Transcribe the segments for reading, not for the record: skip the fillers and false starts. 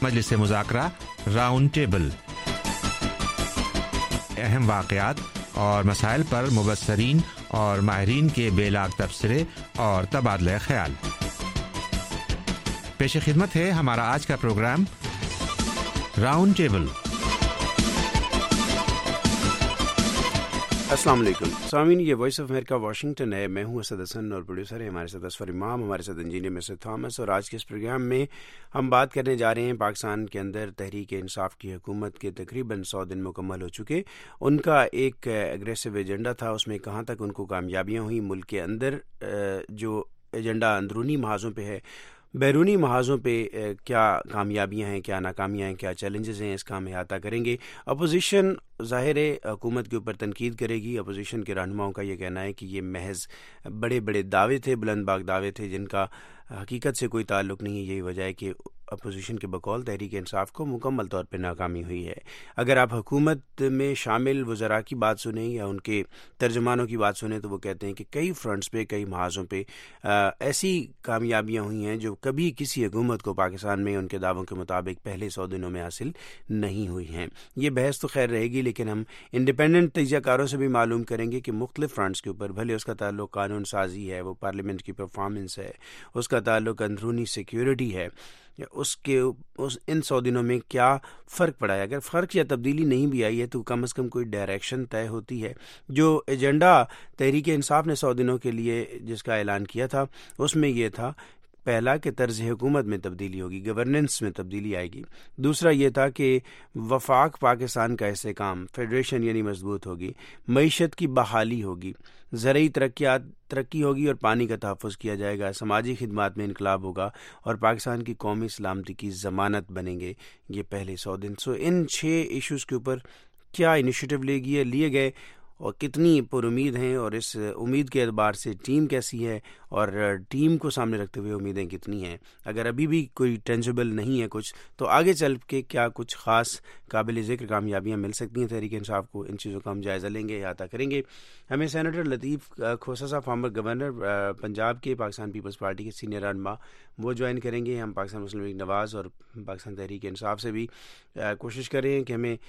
مجلس مذاکرہ round table, اہم واقعات اور مسائل پر مبصرین اور ماہرین کے بے لاگ تبصرے اور تبادلہ خیال۔ پیش خدمت ہے ہمارا آج کا پروگرام راؤنڈ ٹیبل۔ السلام علیکم سامعین، یہ وائس آف امریکہ واشنگٹن ہے۔ میں ہوں اسد حسن اور پروڈیوسر ہے ہمارے ساتھ اسفر امام، ہمارے ساتھ انجینئر مسٹر تھامس، اور آج کے اس پروگرام میں ہم بات کرنے جا رہے ہیں پاکستان کے اندر تحریک انصاف کی حکومت کے تقریباً 100 دن مکمل ہو چکے۔ ان کا ایک اگریسو ایجنڈا تھا، اس میں کہاں تک ان کو کامیابیاں ہوئیں، ملک کے اندر جو ایجنڈا اندرونی محاذوں پہ ہے، بیرونی محاذوں پہ کیا کامیابیاں ہیں، کیا ناکامیاں ہیں، کیا چیلنجز ہیں، اس کا ہم احاطہ کریں گے۔ اپوزیشن ظاہر ہے حکومت کے اوپر تنقید کرے گی۔ اپوزیشن کے رہنماؤں کا یہ کہنا ہے کہ یہ محض بڑے بڑے دعوے تھے، بلند باغ دعوے تھے، جن کا حقیقت سے کوئی تعلق نہیں ہے۔ یہی وجہ ہے کہ اپوزیشن کے بقول تحریک انصاف کو مکمل طور پہ ناکامی ہوئی ہے۔ اگر آپ حکومت میں شامل وزراء کی بات سنیں یا ان کے ترجمانوں کی بات سنیں تو وہ کہتے ہیں کہ کئی فرنٹس پہ، کئی محاذوں پہ ایسی کامیابیاں ہوئی ہیں جو کبھی کسی حکومت کو پاکستان میں ان کے دعووں کے مطابق پہلے 100 دنوں میں حاصل نہیں ہوئی ہیں۔ یہ بحث تو خیر رہے گی، لیکن ہم انڈیپینڈنٹ تجزیہ کاروں سے بھی معلوم کریں گے کہ مختلف فرنٹس کے اوپر، بھلے اس کا تعلق قانون سازی ہے، وہ پارلیمنٹ کی پرفارمنس ہے، اس کا تعلق اندرونی سیکیورٹی ہے، ان 100 دنوں میں کیا فرق پڑا ہے۔ اگر فرق یا تبدیلی نہیں بھی آئی ہے تو کم از کم کوئی ڈائریکشن طے ہوتی ہے۔ جو ایجنڈا تحریک انصاف نے 100 دنوں کے لیے جس کا اعلان کیا تھا، اس میں یہ تھا، پہلا کہ طرز حکومت میں تبدیلی ہوگی، گورننس میں تبدیلی آئے گی۔ دوسرا یہ تھا کہ وفاق پاکستان کا استحکام، فیڈریشن یعنی مضبوط ہوگی، معیشت کی بحالی ہوگی، زرعی ترقی ہوگی اور پانی کا تحفظ کیا جائے گا، سماجی خدمات میں انقلاب ہوگا اور پاکستان کی قومی سلامتی کی ضمانت بنیں گے یہ پہلے 100 دن۔ ان 6 ایشوز کے اوپر کیا انیشیٹو لیے گئے اور کتنی پر امید ہیں، اور اس امید کے اعتبار سے ٹیم کیسی ہے اور ٹیم کو سامنے رکھتے ہوئے امیدیں کتنی ہیں۔ اگر ابھی بھی کوئی ٹینجبل نہیں ہے کچھ، تو آگے چل کے کیا کچھ خاص قابل ذکر کامیابیاں مل سکتی ہیں تحریک انصاف کو، ان چیزوں کا ہم جائزہ لیں گے، احاطہ کریں گے۔ ہمیں سینیٹر لطیف کھوسہ صاحب، فارمر گورنر پنجاب کے، پاکستان پیپلز پارٹی کے سینئر رہنما، وہ جوائن کریں گے۔ ہم پاکستان مسلم لیگ نواز اور پاکستان تحریک انصاف سے بھی کوشش کر رہے ہیں کہ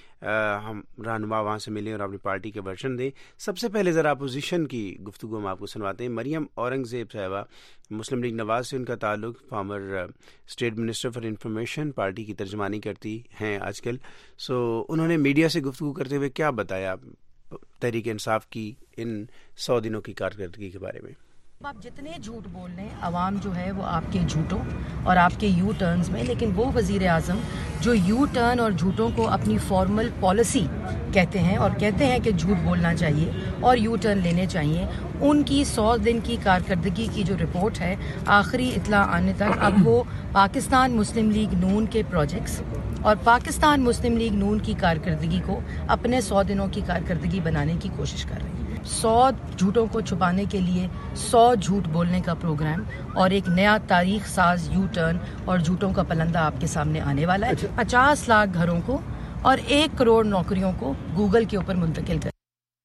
ہم رہنما وہاں سے ملیں اور اپنی پارٹی کے ورژن دیں۔ سب سے پہلے ذرا اپوزیشن کی گفتگو ہم آپ کو سنواتے ہیں۔ مریم اورنگزیب صاحبہ، مسلم لیگ نواز سے ان کا تعلق، former state minister for information, party کی ترجمانی کرتی ہیں آج کل۔ انہوں نے میڈیا سے گفتگو کرتے ہوئے کیا بتایا تحریک انصاف کی ان 100 دنوں کی کارکردگی کے بارے میں؟ آپ جتنے جھوٹ بول رہے ہیں، عوام جو ہے وہ آپ کے جھوٹوں اور آپ کے یو ٹرنز میں، لیکن وہ وزیر اعظم جو یو ٹرن اور جھوٹوں کو اپنی فارمل پالیسی کہتے ہیں اور کہتے ہیں کہ جھوٹ بولنا چاہیے اور یو ٹرن لینے چاہیے، ان کی 100 دن کی کارکردگی کی جو رپورٹ ہے آخری اطلاع آنے تک، اب وہ پاکستان مسلم لیگ نون کے پروجیکٹس اور پاکستان مسلم لیگ نون کی کارکردگی کو اپنے 100 دنوں کی کارکردگی بنانے کی کوشش کر رہے ہیں۔ 100 جھوٹوں کو چھپانے کے لیے 100 جھوٹ بولنے کا پروگرام اور ایک نیا تاریخ ساز یو ٹرن اور جھوٹوں کا پلندہ آپ کے سامنے آنے والا ہے۔ 50 لاکھ گھروں کو اور 1 کروڑ نوکریوں کو گوگل کے اوپر منتقل کر۔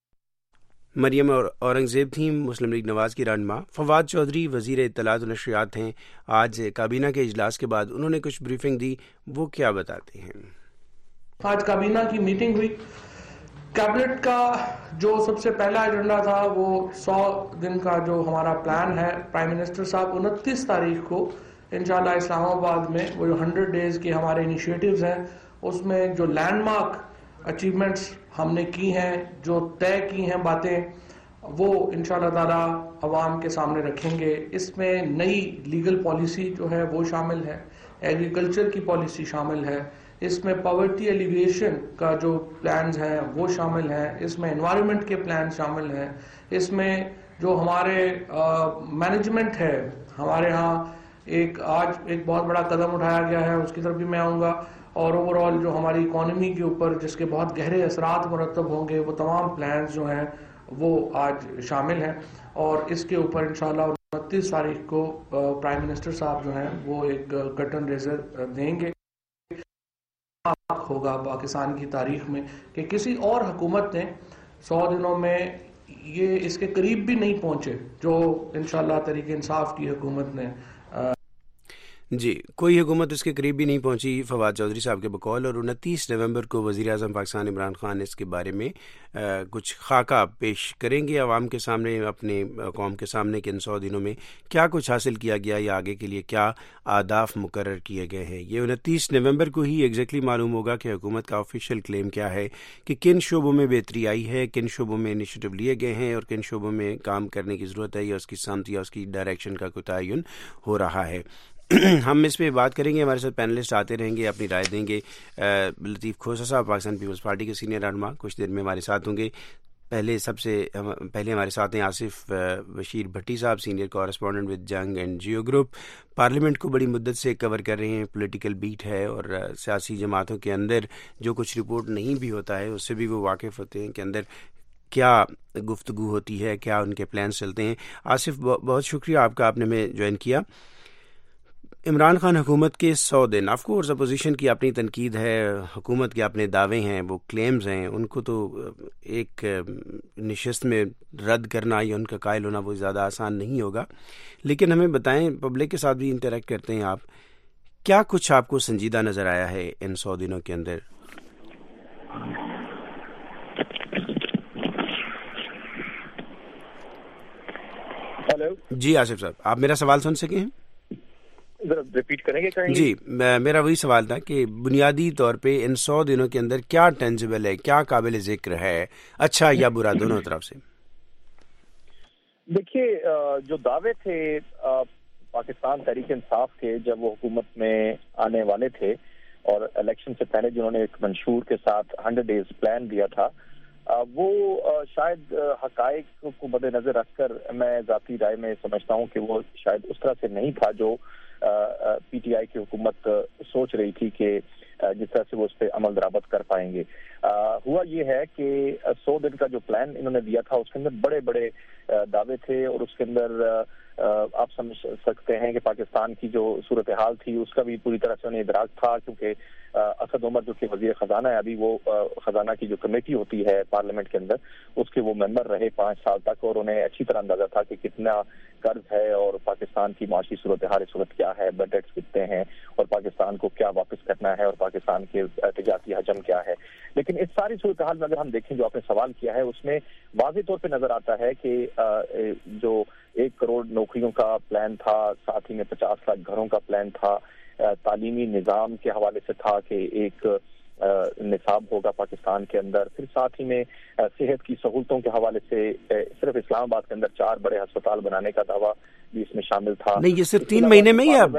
مریم اورنگزیب تھیں مسلم لیگ نواز کی رہنما۔ فواد چودھری وزیر اطلاعات و نشریات ہیں، آج کابینہ کے اجلاس کے بعد انہوں نے کچھ بریفنگ دی، وہ کیا بتاتے ہیں؟ آج کابینہ کی میٹنگ ہوئی۔ کیبنٹ کا جو سب سے پہلا ایجنڈا تھا وہ 100 دن کا جو ہمارا پلان ہے، پرائم منسٹر صاحب 29 تاریخ کو انشاءاللہ اسلام آباد میں وہ جو 100 ڈیز کے ہمارے انیشیٹوز ہیں، اس میں جو لینڈ مارک اچیومنٹس ہم نے کی ہیں، جو طے کی ہیں باتیں، وہ انشاءاللہ تعالی عوام کے سامنے رکھیں گے۔ اس میں نئی لیگل پالیسی جو ہے وہ شامل ہے، ایگریکلچر کی پالیسی شامل ہے، اس میں پاورٹی ایلیویشن کا جو پلانز ہیں وہ شامل ہیں، اس میں انوائرمنٹ کے پلان شامل ہیں، اس میں جو ہمارے مینجمنٹ ہے، ہمارے ہاں آج ایک بہت بڑا قدم اٹھایا گیا ہے، اس کی طرف بھی میں آؤں گا، اور اوور آل جو ہماری اکانومی کے اوپر جس کے بہت گہرے اثرات مرتب ہوں گے، وہ تمام پلانز جو ہیں وہ آج شامل ہیں، اور اس کے اوپر انشاءاللہ 29 تاریخ کو پرائم منسٹر صاحب جو ہیں وہ ایک کرٹن ریزر دیں گے۔ ہوگا پاکستان کی تاریخ میں کہ کسی اور حکومت نے 100 دنوں میں یہ اس کے قریب بھی نہیں پہنچے جو انشاءاللہ تحریک انصاف کی حکومت نے۔ جی، کوئی حکومت اس کے قریب بھی نہیں پہنچی فواد چودھری صاحب کے بقول، اور 29 نومبر کو وزیر اعظم پاکستان عمران خان اس کے بارے میں کچھ خاکہ پیش کریں گے عوام کے سامنے، اپنے قوم کے سامنے کہ ان 100 دنوں میں کیا کچھ حاصل کیا گیا یا آگے کے لیے کیا اہداف مقرر کیے گئے ہیں۔ یہ 29 نومبر کو ہی ایگزیکٹلی معلوم ہوگا کہ حکومت کا آفیشیل کلیم کیا ہے، کہ کن شعبوں میں بہتری آئی ہے، کن شعبوں میں انیشیٹو لیے گئے ہیں اور کن شعبوں میں کام کرنے کی ضرورت ہے، یا اس کی سمت یا اس کی ڈائریکشن کا کوئی تعین ہو رہا ہے۔ ہم اس پہ بات کریں گے، ہمارے ساتھ پینلسٹ آتے رہیں گے، اپنی رائے دیں گے۔ لطیف کھوسہ صاحب پاکستان پیپلز پارٹی کے سینئر رہنما کچھ دیر میں ہمارے ساتھ ہوں گے۔ پہلے ہمارے ساتھ ہیں آصف بشیر بھٹی صاحب، senior correspondent with Jang and Geo group, parliament کو بڑی مدت سے کور کر رہے ہیں، پولیٹیکل بیٹ ہے اور سیاسی جماعتوں کے اندر جو کچھ رپورٹ نہیں بھی ہوتا ہے اس سے بھی وہ واقف ہوتے ہیں کہ اندر کیا گفتگو ہوتی ہے، کیا ان کے پلانس چلتے ہیں۔ آصف، بہت شکریہ آپ کا، آپ نے ہمیں جوائن کیا۔ عمران خان حکومت کے 100 دن، آف کورس اپوزیشن کی اپنی تنقید ہے، حکومت کے اپنے دعوے ہیں، وہ کلیمز ہیں، ان کو تو ایک نشست میں رد کرنا یا ان کا قائل ہونا وہ زیادہ آسان نہیں ہوگا، لیکن ہمیں بتائیں، پبلک کے ساتھ بھی انٹریکٹ کرتے ہیں آپ، کیا کچھ آپ کو سنجیدہ نظر آیا ہے ان 100 دنوں کے اندر؟ ہیلو جی آصف صاحب، آپ میرا سوال سن سکیں؟ ذرا ریپیٹ کریں گے؟ جی، میرا وہی سوال تھا کہ بنیادی طور پہ ان 100 دنوں کے اندر کیا ٹینجیبل ہے، کیا قابل ذکر ہے، اچھا یا برا دونوں طرف سے؟ دیکھیے، جو دعوے تھے پاکستان تحریک انصاف کے جب وہ حکومت میں آنے والے تھے اور الیکشن سے پہلے جنہوں نے ایک منشور کے ساتھ 100 ڈیز پلان دیا تھا، وہ شاید حقائق کو مد نظر رکھ کر میں ذاتی رائے میں سمجھتا ہوں کہ وہ شاید اس طرح سے نہیں تھا جو پی ٹی آئی کی حکومت سوچ رہی تھی کہ جس طرح سے وہ اس پہ عمل درآمد کر پائیں گے۔ ہوا یہ ہے کہ 100 دن کا جو پلان انہوں نے دیا تھا اس کے اندر بڑے بڑے دعوے تھے، اور اس کے اندر آپ سمجھ سکتے ہیں کہ پاکستان کی جو صورتحال تھی اس کا بھی پوری طرح سے انہیں ادراک تھا، کیونکہ اسد عمر جو کہ وزیر خزانہ ہے ابھی، وہ خزانہ کی جو کمیٹی ہوتی ہے پارلیمنٹ کے اندر اس کے وہ ممبر رہے 5 سال تک، اور انہیں اچھی طرح اندازہ تھا کہ کتنا قرض ہے اور پاکستان کی معاشی صورتحال اس وقت کیا ہے، بجٹس کتنے ہیں اور پاکستان کو کیا واپس کرنا ہے اور پاکستان کے تجارتی حجم کیا ہے۔ لیکن اس ساری صورتحال میں اگر ہم دیکھیں جو آپ نے سوال کیا ہے اس میں واضح طور پہ نظر آتا ہے کہ جو 1 کروڑ نوکریوں کا پلان تھا، ساتھ ہی میں 50 لاکھ گھروں کا پلان تھا، تعلیمی نظام کے حوالے سے تھا کہ ایک نصاب ہوگا پاکستان کے اندر، پھر ساتھ ہی میں صحت کی سہولتوں کے حوالے سے صرف اسلام آباد کے اندر 4 بڑے ہسپتال بنانے کا دعویٰ بھی اس میں شامل تھا۔ نہیں، یہ صرف 3 مہینے میں یا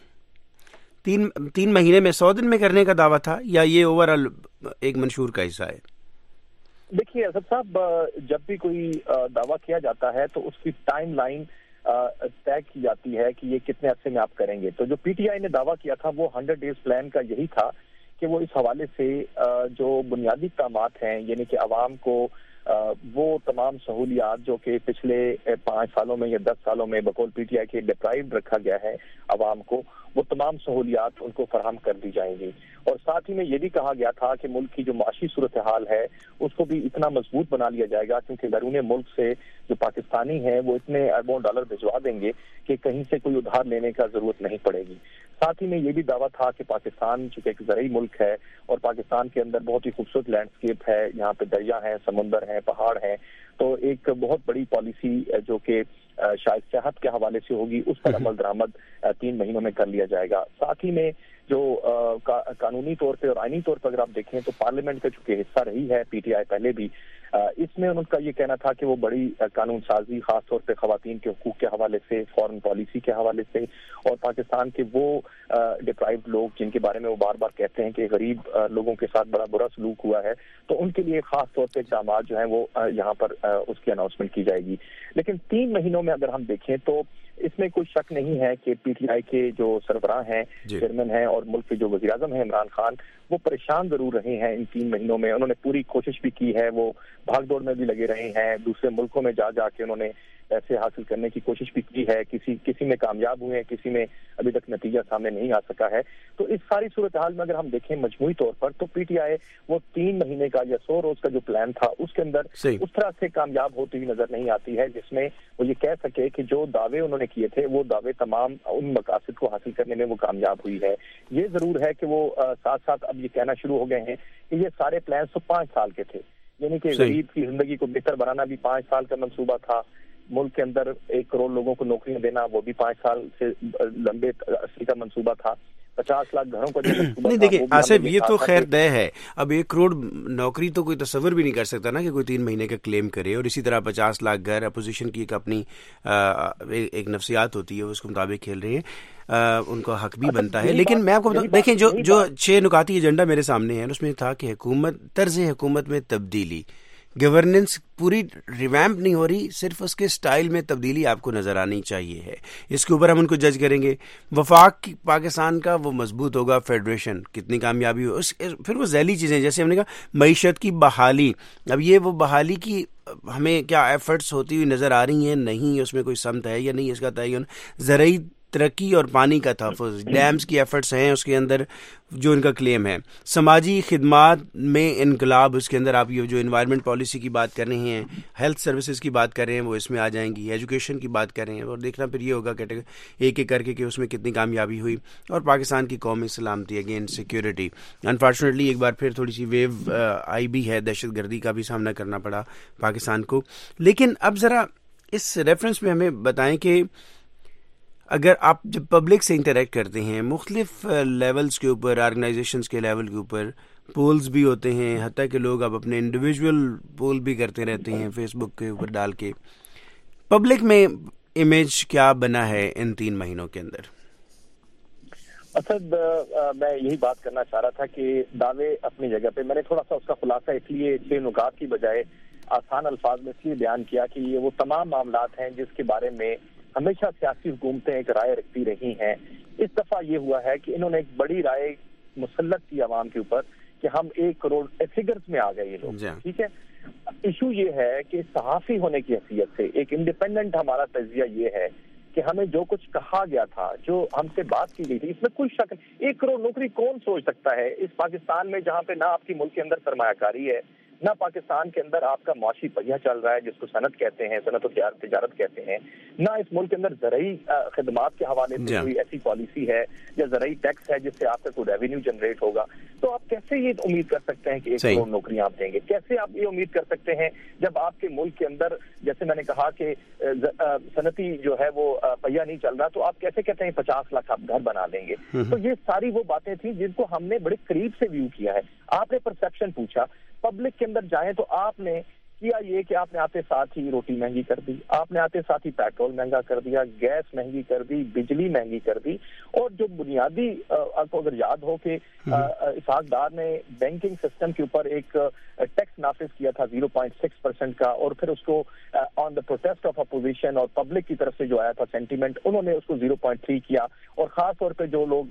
3 مہینے میں 100 دن میں کرنے کا دعویٰ تھا، یا یہ اوور آل ایک منشور کا حصہ ہے؟ دیکھیے اسد صاحب، جب بھی کوئی دعویٰ کیا جاتا ہے تو اس کی ٹائم لائن طے کی جاتی ہے کہ یہ کتنے عرصے میں آپ کریں گے۔ تو جو پی ٹی آئی نے دعویٰ کیا تھا وہ 100 ڈیز پلان کا یہی تھا کہ وہ اس حوالے سے جو بنیادی اقدامات ہیں، یعنی کہ عوام کو وہ تمام سہولیات جو کہ پچھلے 5 سالوں میں یا 10 سالوں میں بقول پی ٹی آئی کے ڈپرائیوڈ رکھا گیا ہے عوام کو، وہ تمام سہولیات ان کو فراہم کر دی جائیں گی۔ اور ساتھ ہی میں یہ بھی کہا گیا تھا کہ ملک کی جو معاشی صورتحال ہے اس کو بھی اتنا مضبوط بنا لیا جائے گا، کیونکہ بیرون ملک سے جو پاکستانی ہیں وہ اتنے اربوں ڈالر بھجوا دیں گے کہ کہیں سے کوئی ادھار لینے کا ضرورت نہیں پڑے گی۔ ساتھ ہی میں یہ بھی دعویٰ تھا کہ پاکستان چونکہ ایک زرعی ملک ہے اور پاکستان کے اندر بہت ہی خوبصورت لینڈسکیپ ہے، یہاں پہ دریا ہیں، سمندر ہیں، پہاڑ ہیں، تو ایک بہت بڑی پالیسی جو کہ شاید صحت کے حوالے سے ہوگی اس پر عمل درآمد 3 مہینوں میں کر لیا جائے گا۔ ساتھ ہی میں جو قانونی طور پہ اور آئینی طور پر اگر آپ دیکھیں تو پارلیمنٹ کا چونکہ حصہ رہی ہے پی ٹی آئی پہلے بھی، اس میں ان کا یہ کہنا تھا کہ وہ بڑی قانون سازی خاص طور پہ خواتین کے حقوق کے حوالے سے، فارن پالیسی کے حوالے سے، اور پاکستان کے وہ ڈپرائیوڈ لوگ جن کے بارے میں وہ بار بار کہتے ہیں کہ غریب لوگوں کے ساتھ بڑا برا سلوک ہوا ہے، تو ان کے لیے خاص طور پہ اقدامات جو ہیں وہ یہاں پر اس کی اناؤنسمنٹ کی جائے گی۔ لیکن 3 مہینوں میں اگر ہم دیکھیں تو اس میں کوئی شک نہیں ہے کہ پی ٹی آئی کے جو سربراہ ہیں، چیئرمین ہیں اور ملک کے جو وزیر اعظم ہیں عمران خان، وہ پریشان ضرور رہے ہیں ان 3 مہینوں میں۔ انہوں نے پوری کوشش بھی کی ہے، وہ بھاگ دوڑ میں بھی لگے رہے ہیں، دوسرے ملکوں میں جا جا کے انہوں نے पैसे हासिल करने की कोशिश भी की है, किसी में कामयाब हुए हैं, किसी में अभी तक नतीजा सामने नहीं आ सका है। तो इस सारी सूरत हाल में अगर हम देखें मजमूई तौर पर तो पीटीआई वो 3 महीने का या 100 रोज का जो प्लान था उसके अंदर उस तरह से कामयाब होती हुई नजर नहीं आती है जिसमें वो ये कह सके कि जो दावे उन्होंने किए थे वो दावे तमाम उन मकासद को हासिल करने में वो कामयाब हुई है। ये जरूर है कि वो साथ साथ अब ये कहना शुरू हो गए हैं कि ये सारे प्लान तो 5 साल के थे, यानी कि गरीब की जिंदगी को बेहतर बनाना भी 5 साल का मंसूबा था, मुल्क के अंदर 1 करोड़ लोगों को नौकरियां देना वो भी 5 साल से लंबे अरसे का मंसूबा था, 50 लाख घरों का जो मंसूबा नहीं देखिए आसिफ, ये तो खैर तय है। अब 1 करोड़ नौकरी तो कोई तस्वर भी नहीं कर सकता ना कि कोई 3 महीने का क्लेम करे, और इसी तरह 50 लाख घर अपोजिशन की एक अपनी एक नफ्सियात होती है, उसके मुताबिक खेल रहे हैं, उनको हक भी बनता है। लेकिन मैं आपको बताऊं, देखें जो 6 नुकाती एजेंडा मेरे सामने है उसमें था कि तर्ज हुकूमत में तब्दीली, गवर्नेंस पूरी रिवैम्प नहीं हो रही, सिर्फ उसके स्टाइल में तब्दीली आपको नजर आनी चाहिए है। इसके ऊपर हम उनको जज करेंगे। वफाक पाकिस्तान का वो मजबूत होगा, फेडरेशन कितनी कामयाबी हो, फिर वो ज़ैली चीज़ें जैसे हमने कहा मईशत की बहाली, अब ये वो बहाली की हमें क्या एफर्ट्स होती हुई नज़र आ रही हैं, नहीं उसमें कोई समत है या नहीं इसका तयन, ज़रूरी तरक्की और पानी का तहफ़्फ़ुज़, डैम्स की एफर्ट्स हैं उसके अंदर जो इनका क्लेम है, समाजी खिदमात में इनकलाब, उसके अंदर आप ये जो एनवायरनमेंट पॉलिसी की बात कर रहे हैं, हेल्थ सर्विसेज की बात कर रहे हैं वो इसमें आ जाएंगी, एजुकेशन की बात कर रहे हैं, और देखना फिर ये होगा एक एक करके कि उसमें कितनी कामयाबी हुई। और पाकिस्तान की कौमी सलामती, अगेन सिक्योरिटी, अनफॉर्चुनेटली एक बार फिर थोड़ी सी वेव आई भी है, दहशत गर्दी का भी सामना करना पड़ा पाकिस्तान को। लेकिन अब ज़रा इस रेफरेंस में हमें बताएं कि अगर आप जब पब्लिक से इंटरेक्ट करते हैं मुख्तलिफ लेवल्स के ऊपर, ऑर्गेनाइजेशंस के लेवल के ऊपर पोल्स भी होते हैं, हत्ता कि लोग अब अपने इंडिविजुअल पोल भी करते रहते हैं फेसबुक के ऊपर डाल के, पब्लिक में इमेज क्या बना है इन 3 महीनों के अंदर? असद, मैं यही बात करना चाह रहा था कि दावे अपनी जगह पे, मैंने थोड़ा सा उसका खुलासा इसलिए 6 नुकात की बजाय आसान अल्फाज में इसलिए बयान किया कि ये वो तमाम मामलात हैं जिसके बारे में हमेशा सियासी हुकूमतें एक राय रखती रही हैं। इस दफा ये हुआ है कि इन्होंने एक बड़ी राय मुसल्लत की आवाम के ऊपर कि हम 1 करोड़ फिगर्स में आ गए ये लोग, ठीक है। इशू ये है कि सहाफी होने की हैसियत से एक इंडिपेंडेंट हमारा तजिया ये है कि हमें जो कुछ कहा गया था, जो हमसे बात की गई थी, इसमें कोई शक नहीं। 1 करोड़ नौकरी कौन सोच सकता है इस पाकिस्तान में जहाँ पे ना आपकी मुल्क के अंदर सरमायाकारी है, ना पाकिस्तान के अंदर आपका माशी पहिया चल रहा है जिसको सनत कहते हैं, सनत और तिजारत कहते हैं, ना इस मुल्क के अंदर ज़रूरी खिदमात के हवाले से कोई ऐसी पॉलिसी है या ज़रूरी टैक्स है जिससे आपका कोई रेवेन्यू जनरेट होगा। तो आप कैसे ये उम्मीद कर सकते हैं कि 1 करोड़ नौकरियां आप देंगे? कैसे आप ये उम्मीद कर सकते हैं जब आपके मुल्क के अंदर, जैसे मैंने कहा कि सनती जो है वो पहिया नहीं चल रहा, तो आप कैसे कहते हैं 50 लाख आप घर बना देंगे? तो ये सारी वो बातें थी जिनको हमने बड़े करीब से व्यू किया है। आपने परसेप्शन पूछा, पब्लिक के अंदर जाएं तो आपने किया ये कि आपने आते साथ ही रोटी महंगी कर दी, आपने आते साथ ही पेट्रोल महंगा कर दिया, गैस महंगी कर दी, बिजली महंगी कर दी, और जो बुनियादी आपको अगर याद हो कि इसहाक डार ने बैंकिंग सिस्टम के ऊपर एक टैक्स नाफिज किया था 0.6% का, और फिर उसको on the protest of opposition और पब्लिक की तरफ से जो आया था सेंटीमेंट, उन्होंने उसको 0.3 किया, और खास तौर पे जो लोग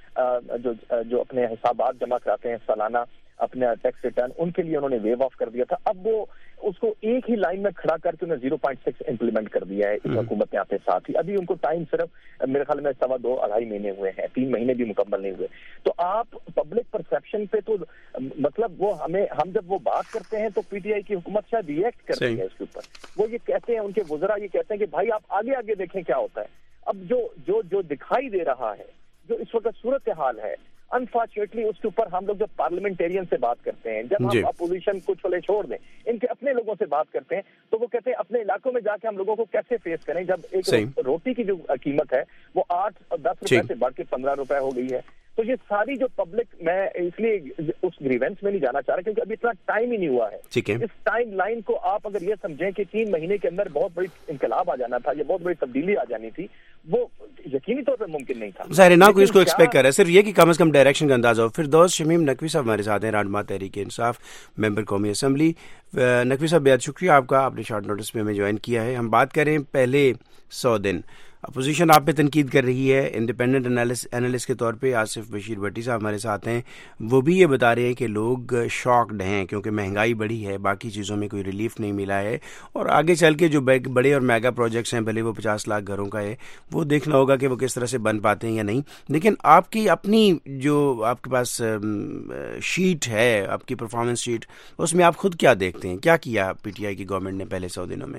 जो अपने हिसाबात जमा कराते हैं सालाना अपने टैक्स रिटर्न, उनके लिए उन्होंने वेव ऑफ कर दिया था। अब वो उसको एक ही लाइन में खड़ा करके उन्हें 0.6 इम्प्लीमेंट कर दिया है इस हुकूमत ने आते साथ ही। अभी उनको टाइम सिर्फ मेरे ख्याल में 2.5 महीने हुए हैं, 3 महीने भी मुकम्मल नहीं हुए। तो आप पब्लिक परसेप्शन पे तो मतलब वो हम जब वो बात करते हैं तो पीटीआई की हुकूमत शायद रिएक्ट करती है इसके ऊपर। वो ये कहते हैं, उनके वज़रा ये कहते हैं कि भाई आप आगे आगे देखें क्या होता है। अब जो दिखाई दे रहा है, जो इस वक्त सूरत हाल है, अनफॉर्चुनेटली उसके ऊपर हम लोग जब पार्लियामेंटेरियन से बात करते हैं, जब हम अपोजिशन को छोले छोड़ दें, इनके अपने लोगों से बात करते हैं, तो वो कहते हैं अपने इलाकों में जाके हम लोगों को कैसे फेस करें जब एक रोटी की जो कीमत है वो 8 और 10 रुपए से बढ़ के 15 रुपए हो गई है। तो ये सारी जो पब्लिक, मैं इसलिए उस ग्रीवेंस में नहीं जाना चाह रहा क्योंकि अभी इतना टाइम ही नहीं हुआ है। इस टाइम लाइन को आप अगर ये समझें कि 3 महीने के अंदर बहुत बड़ी इनकलाब आ जाना था, ये बहुत बड़ी तब्दीली आ जानी थी, वो यकीनी तौर पर मुमकिन नहीं था। ज़ाहिर ना कोई इसको एक्सपेक्ट कर रहा है, सिर्फ ये कि कम से कम डायरेक्शन का अंदाजा हो। फिर दोस्त शमीम नकवी साहब हमारे साथ हैं, रहनुमा तहरीक इंसाफ, मेंबर कौमी असम्बली। नकवी साहब बेहद शुक्रिया आपका, आपने शॉर्ट नोटिस में हमें ज्वाइन किया है। हम बात करें पहले 100 दिन, اپوزیشن آپ پہ تنقید کر رہی ہے. انڈیپینڈنٹ انالسٹ کے طور پہ آصف بشیر بھٹی صاحب ہمارے ساتھ ہیں. وہ بھی یہ بتا رہے ہیں کہ لوگ شاکڈ ہیں کیونکہ مہنگائی بڑھی ہے, باقی چیزوں میں کوئی ریلیف نہیں ملا ہے, اور آگے چل کے جو بڑے اور میگا پروجیکٹس ہیں, بھلے وہ 50 لاکھ گھروں کا ہے, وہ دیکھنا ہوگا کہ وہ کس طرح سے بن پاتے ہیں یا نہیں. لیکن آپ کی اپنی جو آپ کے پاس شیٹ ہے, آپ کی پرفارمنس شیٹ, اس میں آپ خود کیا دیکھتے ہیں, کیا کیا پی ٹی آئی کی گورنمنٹ نے پہلے 100 دنوں میں؟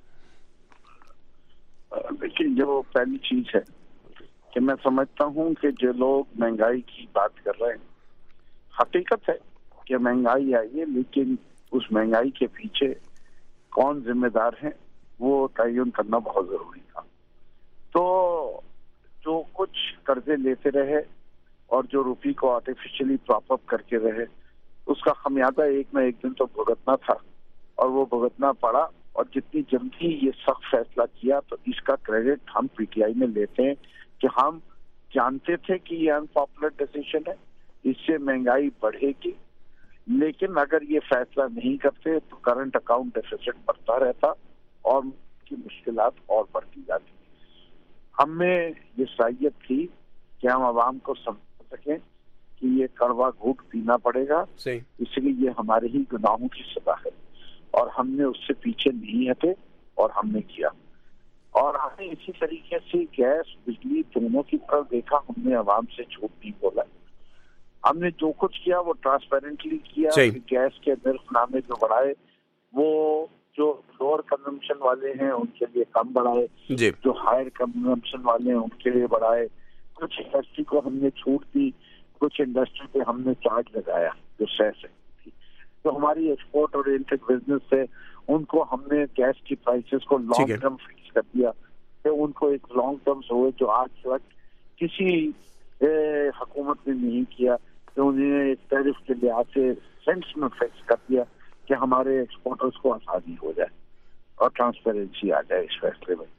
دیکھیے, جو پہلی چیز ہے کہ میں سمجھتا ہوں کہ جو لوگ مہنگائی کی بات کر رہے ہیں, حقیقت ہے کہ مہنگائی آئی ہے, لیکن اس مہنگائی کے پیچھے کون ذمہ دار ہیں وہ تعین کرنا بہت ضروری تھا. تو جو کچھ قرضے لیتے رہے اور جو روپی کو آرٹیفیشلی پراپ اپ کر کے رہے, اس کا خمیازہ ایک نہ ایک دن تو بھگتنا تھا, اور وہ بھگتنا پڑا. اور جتنی جلدی یہ سخت فیصلہ کیا تو اس کا کریڈٹ ہم پی ٹی آئی میں لیتے ہیں کہ ہم جانتے تھے کہ یہ انپاپولر ڈیسیژن ہے, اس سے مہنگائی بڑھے گی, لیکن اگر یہ فیصلہ نہیں کرتے تو کرنٹ اکاؤنٹ ڈیفیسٹ بڑھتا رہتا اور کی مشکلات اور بڑھتی جاتی. ہم میں یہ صلاحیت تھی کہ ہم عوام کو سمجھ سکیں کہ یہ کڑوا گھونٹ پینا پڑے گا, اس لیے یہ ہمارے ہی گناہوں کی سزا ہے, اور ہم نے اس سے پیچھے نہیں ہٹے اور ہم نے کیا. اور ہم نے اسی طریقے سے گیس بجلی دونوں کی طرف دیکھا, ہم نے عوام سے جھوٹ نہیں بولا. ہم نے جو کچھ کیا وہ ٹرانسپیرنٹلی کیا. گیس کے نرخ نامے جو بڑھائے وہ جو لوور کنزمپشن والے ہیں ان کے لیے کم بڑھائے, جو ہائر کنزمپشن والے ہیں ان کے لیے بڑھائے. کچھ انڈسٹری کو ہم نے چھوٹ دی, کچھ انڈسٹری پہ ہم نے چارج لگایا جو سے تھی. جو ہماری ایکسپورٹ اورینٹڈ بزنس ہے ان کو ہم نے گیس کی پرائسز کو لانگ ٹرم فکس کر دیا, کہ ان کو ایک لانگ ٹرمز ہوئے جو آج تک کسی حکومت نے نہیں کیا, کہ انہیں ایک ٹیرف کے لحاظ سے سینٹس میں فکس کر دیا کہ ہمارے ایکسپورٹرز کو آسانی ہو جائے اور ٹرانسپیرنسی آ جائے اس فیصلے میں.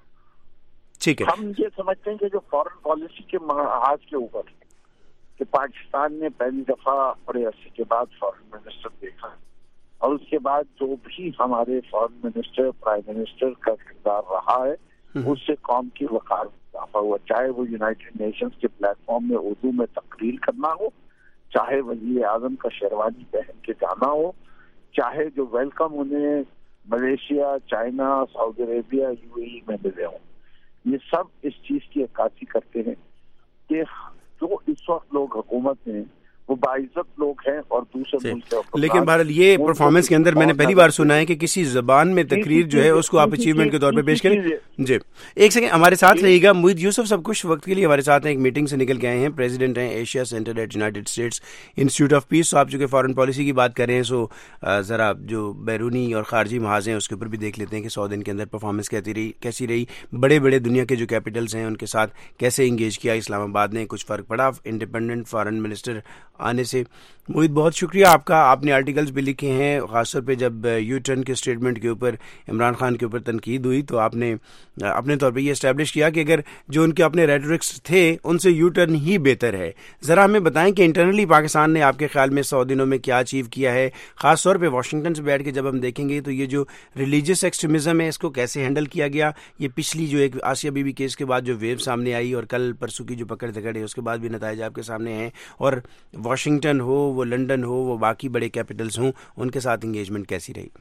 ہم یہ سمجھتے ہیں کہ جو فارن پالیسی کے محاذ کے اوپر کہ پاکستان نے پہلی دفعہ بڑے عرصے کے بعد فارن منسٹر دیکھا, اور اس کے بعد جو بھی ہمارے فارن منسٹر پرائم منسٹر کا کردار رہا ہے اس سے قوم کی وقار اضافہ ہوا. چاہے وہ یونائٹڈ نیشنز کے پلیٹ فارم میں اردو میں تقریر کرنا ہو, چاہے وزیر اعظم کا شیروانی پہن کے جانا ہو, چاہے جو ویلکم انہیں Malaysia, China, Saudi Arabia, U A E میں ملے ہوں. یہ سب اس چیز کی عکاسی کرتے ہیں کہ جو اس وقت لوگ حکومت میں وہ باعزت لوگ ہیں اور دوسرے ملک کے. لیکن بہرحال یہ پرفارمنس کے اندر میں نے پہلی بار سنا ہے کہ کسی زبان میں تقریر جو ہے اس کو آپ اچیومنٹ کے طور پہ پیش کریں. جی ایک سیکنڈ ہمارے ساتھ رہیے گا. موید یوسف سب کچھ وقت کے لیے ہمارے ساتھ ہیں, ایک میٹنگ سے نکل کے آئے ہیں, پریزیڈنٹ ہیں Asia center at United States Institute of Peace. آپ چونکہ فارن پالیسی کی بات کر رہے ہیں, سو ذرا جو بیرونی اور خارجی محاذ ہیں اس کے اوپر بھی دیکھ لیتے ہیں کہ 100 دن کے اندر پرفارمنس کیسی رہی. بڑے بڑے دنیا کے جو کیپٹلز ہیں ان کے ساتھ کیسے انگیج کیا اسلام آباد نے, کچھ فرق پڑا انڈیپینڈنٹ فارن منسٹر آنے سے. موید بہت شکریہ آپ کا, آپ نے آرٹیکلز بھی لکھے ہیں, خاص طور پہ جب یو ٹرن کے اسٹیٹمنٹ کے اوپر عمران خان کے اوپر تنقید ہوئی تو آپ نے اپنے طور پہ یہ اسٹیبلش کیا کہ اگر جو ان کے اپنے ریٹرکس تھے ان سے یو ٹرن ہی بہتر ہے. ذرا ہمیں بتائیں کہ انٹرنلی پاکستان نے آپ کے خیال میں 100 دنوں میں کیا اچیو کیا ہے, خاص طور پہ واشنگٹن سے بیٹھ کے جب ہم دیکھیں گے تو یہ جو ریلیجیس ایکسٹریمزم ہے اس کو کیسے ہینڈل کیا گیا. یہ پچھلی جو ایک آسیہ بی بی کیس کے بعد جو ویو سامنے آئی اور کل پرسوں کی جو پکڑ دھکڑ ہے اس کے بعد بھی نتائج آپ کے سامنے ہیں, اور واشنگٹن ہو, وہ لنڈن ہو, وہ باقی بڑے کیپٹلز ہوں, ان کے ساتھ انگیجمنٹ کیسی رہی؟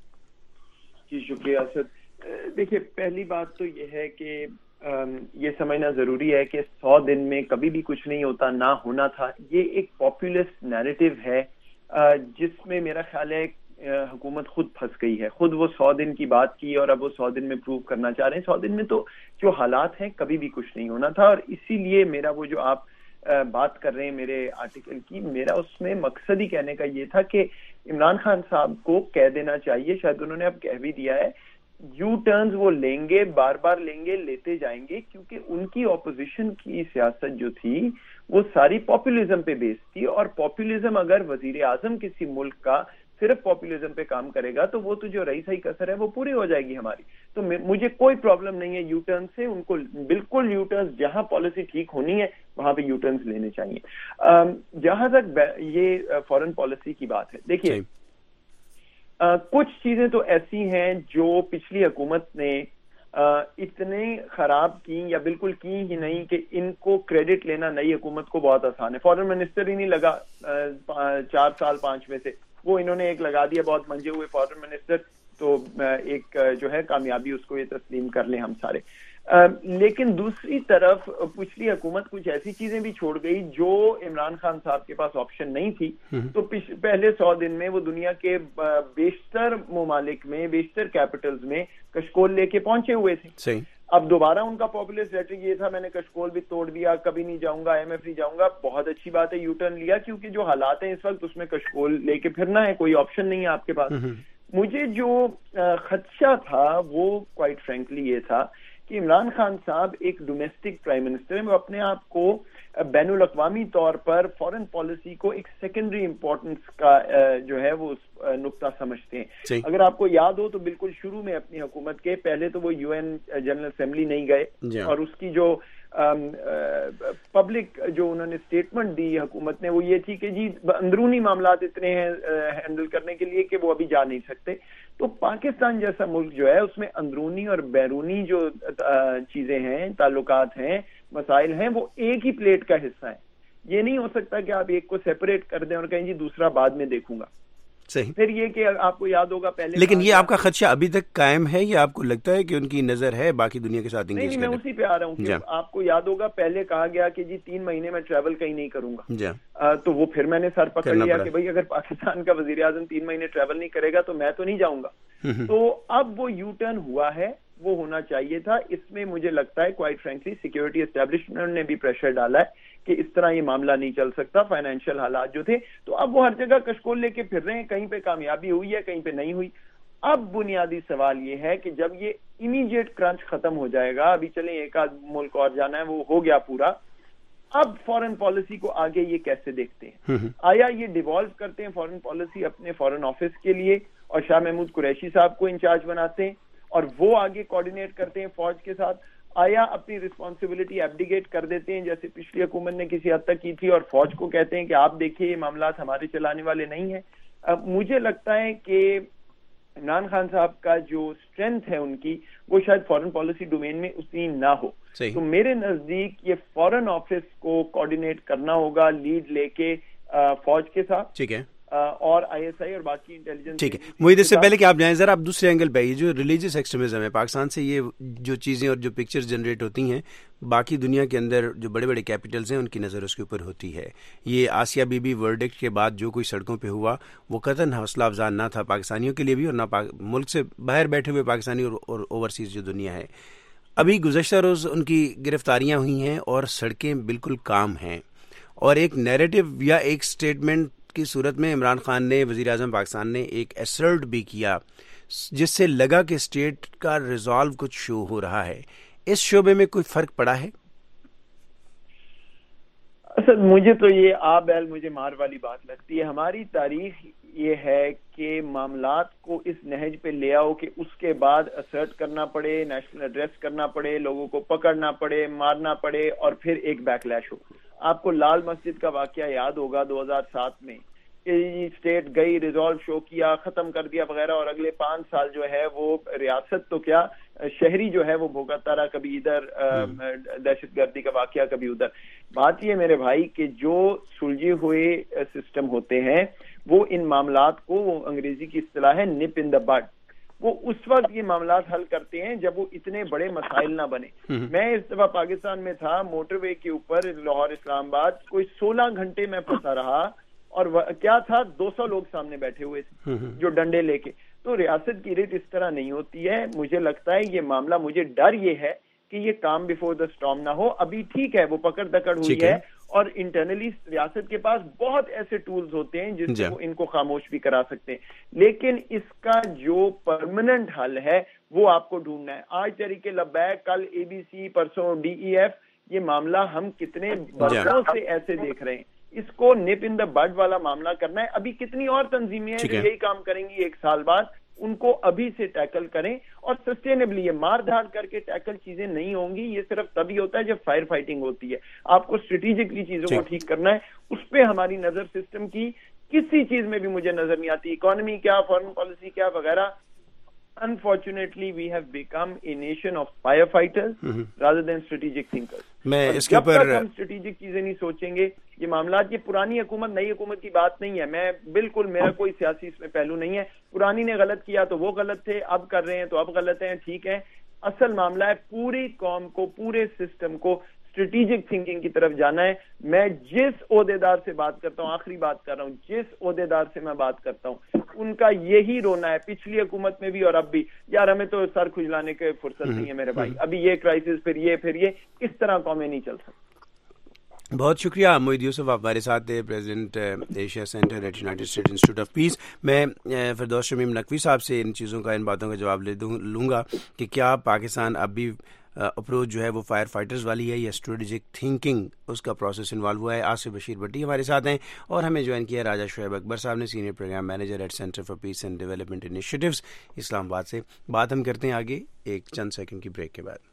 جی شکریہ اسد. دیکھیے پہلی بات تو یہ ہے کہ یہ سمجھنا ضروری ہے کہ 100 دن میں کبھی بھی کچھ نہیں ہوتا, نہ ہونا تھا. یہ ایک پاپولسٹ نیریٹو ہے جس میں میرا خیال ہے حکومت خود پھنس گئی ہے. خود وہ 100 دن کی بات کی اور اب وہ 100 دن میں پروو کرنا چاہ رہے ہیں. 100 دن میں تو جو حالات ہیں کبھی بھی کچھ نہیں ہونا تھا, اور اسی لیے میرا وہ جو آپ بات کر رہے ہیں میرے آرٹیکل کی, میرا اس میں مقصد ہی کہنے کا یہ تھا کہ عمران خان صاحب کو کہہ دینا چاہیے, شاید انہوں نے اب کہہ بھی دیا ہے, یو ٹرنز وہ لیں گے, بار بار لیں گے, لیتے جائیں گے, کیونکہ ان کی اپوزیشن کی سیاست جو تھی وہ ساری پاپولزم پہ بیس تھی, اور پاپولزم اگر وزیر اعظم کسی ملک کا صرف پاپولزم پہ کام کرے گا تو وہ تو جو رہی صحیح کسر ہے وہ پوری ہو جائے گی ہماری. تو مجھے کوئی پرابلم نہیں ہے یو ٹرن سے, ان کو بالکل یو ٹرنز جہاں پالیسی ٹھیک ہونی ہے وہاں پہ یو ٹرنز لینے چاہیے. جہاں تک یہ فارن پالیسی کی بات ہے, دیکھیے کچھ چیزیں تو ایسی ہیں جو پچھلی حکومت نے اتنے خراب کی یا بالکل کی ہی نہیں کہ ان کو کریڈٹ لینا نئی حکومت کو بہت آسان ہے. فارن منسٹر ہی نہیں لگا 4 سال 5 میں سے, وہ انہوں نے ایک لگا دیا بہت منجے ہوئے فارن منسٹر, تو ایک جو ہے کامیابی اس کو یہ تسلیم کر لیں ہم سارے. لیکن دوسری طرف پچھلی حکومت کچھ ایسی چیزیں بھی چھوڑ گئی جو عمران خان صاحب کے پاس آپشن نہیں تھی. تو پہلے 100 دن میں وہ دنیا کے بیشتر ممالک میں, بیشتر کیپٹلز میں کشکول لے کے پہنچے ہوئے تھے. اب دوبارہ ان کا پاپولر اسٹریٹجی یہ تھا میں نے کشکول بھی توڑ دیا, کبھی نہیں جاؤں گا, IMF نہیں جاؤں گا. بہت اچھی بات ہے, یو ٹرن لیا, کیونکہ جو حالات ہیں اس وقت اس میں کشکول لے کے پھرنا ہے, کوئی آپشن نہیں ہے آپ کے پاس. مجھے جو خدشہ تھا وہ کوائٹ فرینکلی یہ تھا کہ عمران خان صاحب ایک ڈومیسٹک پرائم منسٹر ہیں, وہ اپنے آپ کو بین الاقوامی طور پر فارن پالیسی کو ایک سیکنڈری امپورٹنس کا جو ہے وہ نقطہ سمجھتے ہیں. اگر آپ کو یاد ہو تو بالکل شروع میں اپنی حکومت کے پہلے تو وہ UN جنرل اسمبلی نہیں گئے, اور اس کی جو پبلک جو انہوں نے اسٹیٹمنٹ دی حکومت نے وہ یہ تھی کہ جی اندرونی معاملات اتنے ہیں ہینڈل کرنے کے لیے کہ وہ ابھی جا نہیں سکتے. تو پاکستان جیسا ملک جو ہے اس میں اندرونی اور بیرونی جو چیزیں ہیں, تعلقات ہیں, مسائل ہیں, وہ ایک ہی پلیٹ کا حصہ ہیں. یہ نہیں ہو سکتا کہ آپ ایک کو سیپریٹ کر دیں اور کہیں جی دوسرا بعد میں دیکھوں گا. صحیح. پھر یہ کہ آپ کو یاد ہوگا پہلے, لیکن یہ آپ کا خدشہ ابھی تک قائم ہے یا آپ کو لگتا ہے کہ ان کی نظر ہے باقی دنیا کے ساتھ انگیج کرنے؟ میں اسی پہ آ رہا ہوں کہ آپ کو یاد ہوگا پہلے کہا گیا کہ جی 3 مہینے میں ٹریول کہیں نہیں کروں گا, تو وہ پھر میں نے سر پکڑ لیا کہ بھائی اگر پاکستان کا وزیر اعظم 3 مہینے ٹریول نہیں کرے گا تو میں تو نہیں جاؤں گا. تو اب وہ یو ٹرن ہوا ہے, وہ ہونا چاہیے تھا. اس میں مجھے لگتا ہے کوائٹ فرینکلی سیکورٹی اسٹیبلشمنٹ نے بھی پریشر ڈالا ہے کہ اس طرح یہ معاملہ نہیں چل سکتا. فائنینشیل حالات جو تھے, تو اب وہ ہر جگہ کشکول لے کے پھر رہے ہیں, کہیں پہ کامیابی ہوئی ہے کہیں پہ نہیں ہوئی. اب بنیادی سوال یہ ہے کہ جب یہ امیڈیٹ کرنچ ختم ہو جائے گا, ابھی چلیں ایک آدھ ملک اور جانا ہے وہ ہو گیا پورا, اب فارن پالیسی کو آگے یہ کیسے دیکھتے ہیں؟ آیا یہ ڈیوالو کرتے ہیں فارن پالیسی اپنے فارن آفس کے لیے اور شاہ محمود قریشی صاحب کو انچارج بناتے ہیں اور وہ آگے کوآرڈینیٹ کرتے ہیں فوج کے ساتھ؟ آیا اپنی رسپانسبلٹی ایبڈیگیٹ کر دیتے ہیں جیسے پچھلی حکومت نے کسی حد تک کی تھی اور فوج کو کہتے ہیں کہ آپ دیکھیے یہ معاملات ہمارے چلانے والے نہیں ہیں؟ مجھے لگتا ہے کہ عمران خان صاحب کا جو اسٹرینتھ ہے ان کی, وہ شاید فارن پالیسی ڈومین میں اتنی نہ ہو. تو میرے نزدیک یہ فارن آفس کو کوآرڈینیٹ کرنا ہوگا لیڈ لے کے فوج کے ساتھ. ٹھیک ہے. اور ISI اور باقی انٹیلیجنس. ٹھیک ہے. مجھے اس سے پہلے کہ آپ جائیں ذرا آپ دوسرے اینگل پہ, یہ جو ریلیجیس ایکسٹریمزم ہے پاکستان سے, یہ جو چیزیں اور جو پکچرز جنریٹ ہوتی ہیں باقی دنیا کے اندر جو بڑے بڑے کیپٹلز ہیں ان کی نظر اس کے اوپر ہوتی ہے. یہ آسیہ بی بی ورڈکٹ کے بعد جو کوئی سڑکوں پہ ہوا وہ قطعاً حوصلہ افزا نہ تھا پاکستانیوں کے لیے بھی اور نہ ملک سے باہر بیٹھے ہوئے پاکستانی اور اوورسیز جو دنیا ہے. ابھی گزشتہ روز ان کی گرفتاریاں ہوئی ہیں اور سڑکیں بالکل کام ہیں, اور ایک نیریٹو یا ایک سٹیٹمنٹ کی صورت میں عمران خان نے, وزیر اعظم پاکستان نے ایک ایسرٹ بھی کیا جس سے لگا کہ اسٹیٹ کا ریزالو کچھ شو ہو رہا ہے. اس شعبے میں کوئی فرق پڑا ہے؟ اصل مجھے تو یہ مجھے مار والی بات لگتی ہے. ہماری تاریخ یہ ہے کہ معاملات کو اس نہج پہ لے آؤ کہ اس کے بعد اسرٹ کرنا پڑے, نیشنل ایڈریس کرنا پڑے, لوگوں کو پکڑنا پڑے, مارنا پڑے, اور پھر ایک بیک لیش ہو. آپ کو لال مسجد کا واقعہ یاد ہوگا 2007 میں کہ اسٹیٹ گئی, ریزالو شو کیا, ختم کر دیا وغیرہ, اور اگلے 5 سال جو ہے وہ ریاست تو کیا شہری جو ہے وہ بھوگتا رہا, کبھی ادھر دہشت گردی کا واقعہ کبھی ادھر. بات یہ میرے بھائی کہ جو سلجھے ہوئے سسٹم ہوتے ہیں وہ ان معاملات کو, وہ انگریزی کی اصطلاح ہے نپ ان دا بڈ, وہ اس وقت یہ معاملات حل کرتے ہیں جب وہ اتنے بڑے مسائل نہ بنے. میں اس دفعہ پاکستان میں تھا, موٹر وے کے اوپر لاہور اسلام آباد, کوئی 16 گھنٹے میں پھنسا رہا, اور کیا تھا 200 لوگ سامنے بیٹھے ہوئے تھے جو ڈنڈے لے کے. تو ریاست کی ریٹ اس طرح نہیں ہوتی ہے. مجھے لگتا ہے یہ معاملہ, مجھے ڈر یہ ہے کہ یہ کام بیفور دا اسٹارم نہ ہو. ابھی ٹھیک ہے وہ پکڑ دکڑ ہوئی ہے, اور انٹرنلی ریاست کے پاس بہت ایسے ٹولز ہوتے ہیں جس سے وہ ان کو خاموش بھی کرا سکتے ہیں, لیکن اس کا جو پرماننٹ حل ہے وہ آپ کو ڈھونڈنا ہے. آج تحریک لبیک, کل ABC, پرسوں DEF, یہ معاملہ ہم کتنے برسوں سے ایسے دیکھ رہے ہیں. اس کو نپ ان دا بڈ والا معاملہ کرنا ہے. ابھی کتنی اور تنظیمیں ہیں جو یہی کام کریں گی 1 سال بعد, ان کو ابھی سے ٹیکل کریں, اور سسٹینبلی. یہ مار دھاڑ کر کے ٹیکل چیزیں نہیں ہوں گی, یہ صرف تبھی ہوتا ہے جب فائر فائٹنگ ہوتی ہے. آپ کو اسٹریٹجکلی چیزوں کو ٹھیک کرنا ہے. اس پہ ہماری نظر سسٹم کی کسی چیز میں بھی مجھے نظر نہیں آتی. اکانومی کیا, فارن پالیسی کیا وغیرہ, unfortunately we have become a nation of firefighters rather than strategic thinkers. میں اس کے جب اوپر تک ہم اسٹریٹجک چیزیں نہیں سوچیں گے یہ معاملات، یہ پرانی حکومت نئی حکومت کی بات نہیں ہے. میں بالکل، میرا کوئی سیاسی اس میں پہلو نہیں ہے. پرانی نے غلط کیا تو وہ غلط تھے، اب کر رہے ہیں تو اب غلط ہیں، ٹھیک ہے. اصل معاملہ ہے پوری قوم کو، پورے سسٹم کو اسٹریٹجک تھنکنگ کی طرف جانا ہے. میں جس عہدیدار سے بات کرتا ہوں، آخری بات کر رہا ہوں، جس عہدیدار سے میں بات کرتا ہوں ان کا یہی رونا ہے، پچھلی حکومت میں بھی اور اب بھی. یار ہمیں تو سر کھجلانے کی فرصت نہیں ہے میرے بھائی، ابھی یہ کرائسس، پھر یہ اس طرح قومیں نہیں چل سکتی. بہت شکریہ معید یوسف، آپ ہمارے ساتھ تھے، president Asia center at United States Institute of Peace. میں فردوس شمیم نقوی صاحب سے ان چیزوں کا، ان باتوں کا جواب لوں گا کہ کیا پاکستان اب بھی اپروچ جو ہے وہ فائر فائٹرز والی ہے یا اسٹریٹجک تھنکنگ اس کا پروسیس انوالو ہوا ہے. آصف بشیر بھٹی ہمارے ساتھ ہیں اور ہمیں جوائن کیا ہے راجہ شعیب اکبر صاحب نے، senior program manager at center for peace and development initiatives Islamabad سے. بات ہم کرتے ہیں آگے ایک چند سیکنڈ کی بریک کے بعد.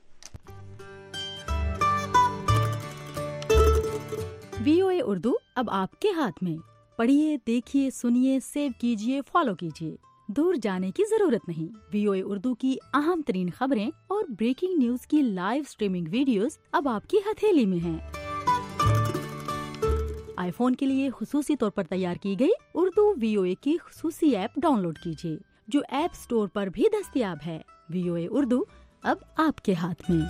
VOA اردو اب آپ کے ہاتھ میں. پڑھیے، دیکھیے، سنیے، سیو کیجیے، فالو کیجیے. دور جانے کی ضرورت نہیں. VOA اردو کی اہم ترین خبریں اور بریکنگ نیوز کی لائیو سٹریمنگ ویڈیوز اب آپ کی ہتھیلی میں ہیں. آئی فون کے لیے خصوصی طور پر تیار کی گئی اردو VOA کی خصوصی ایپ ڈاؤن لوڈ کیجیے جو ایپ سٹور پر بھی دستیاب ہے. VOA اردو اب آپ کے ہاتھ میں.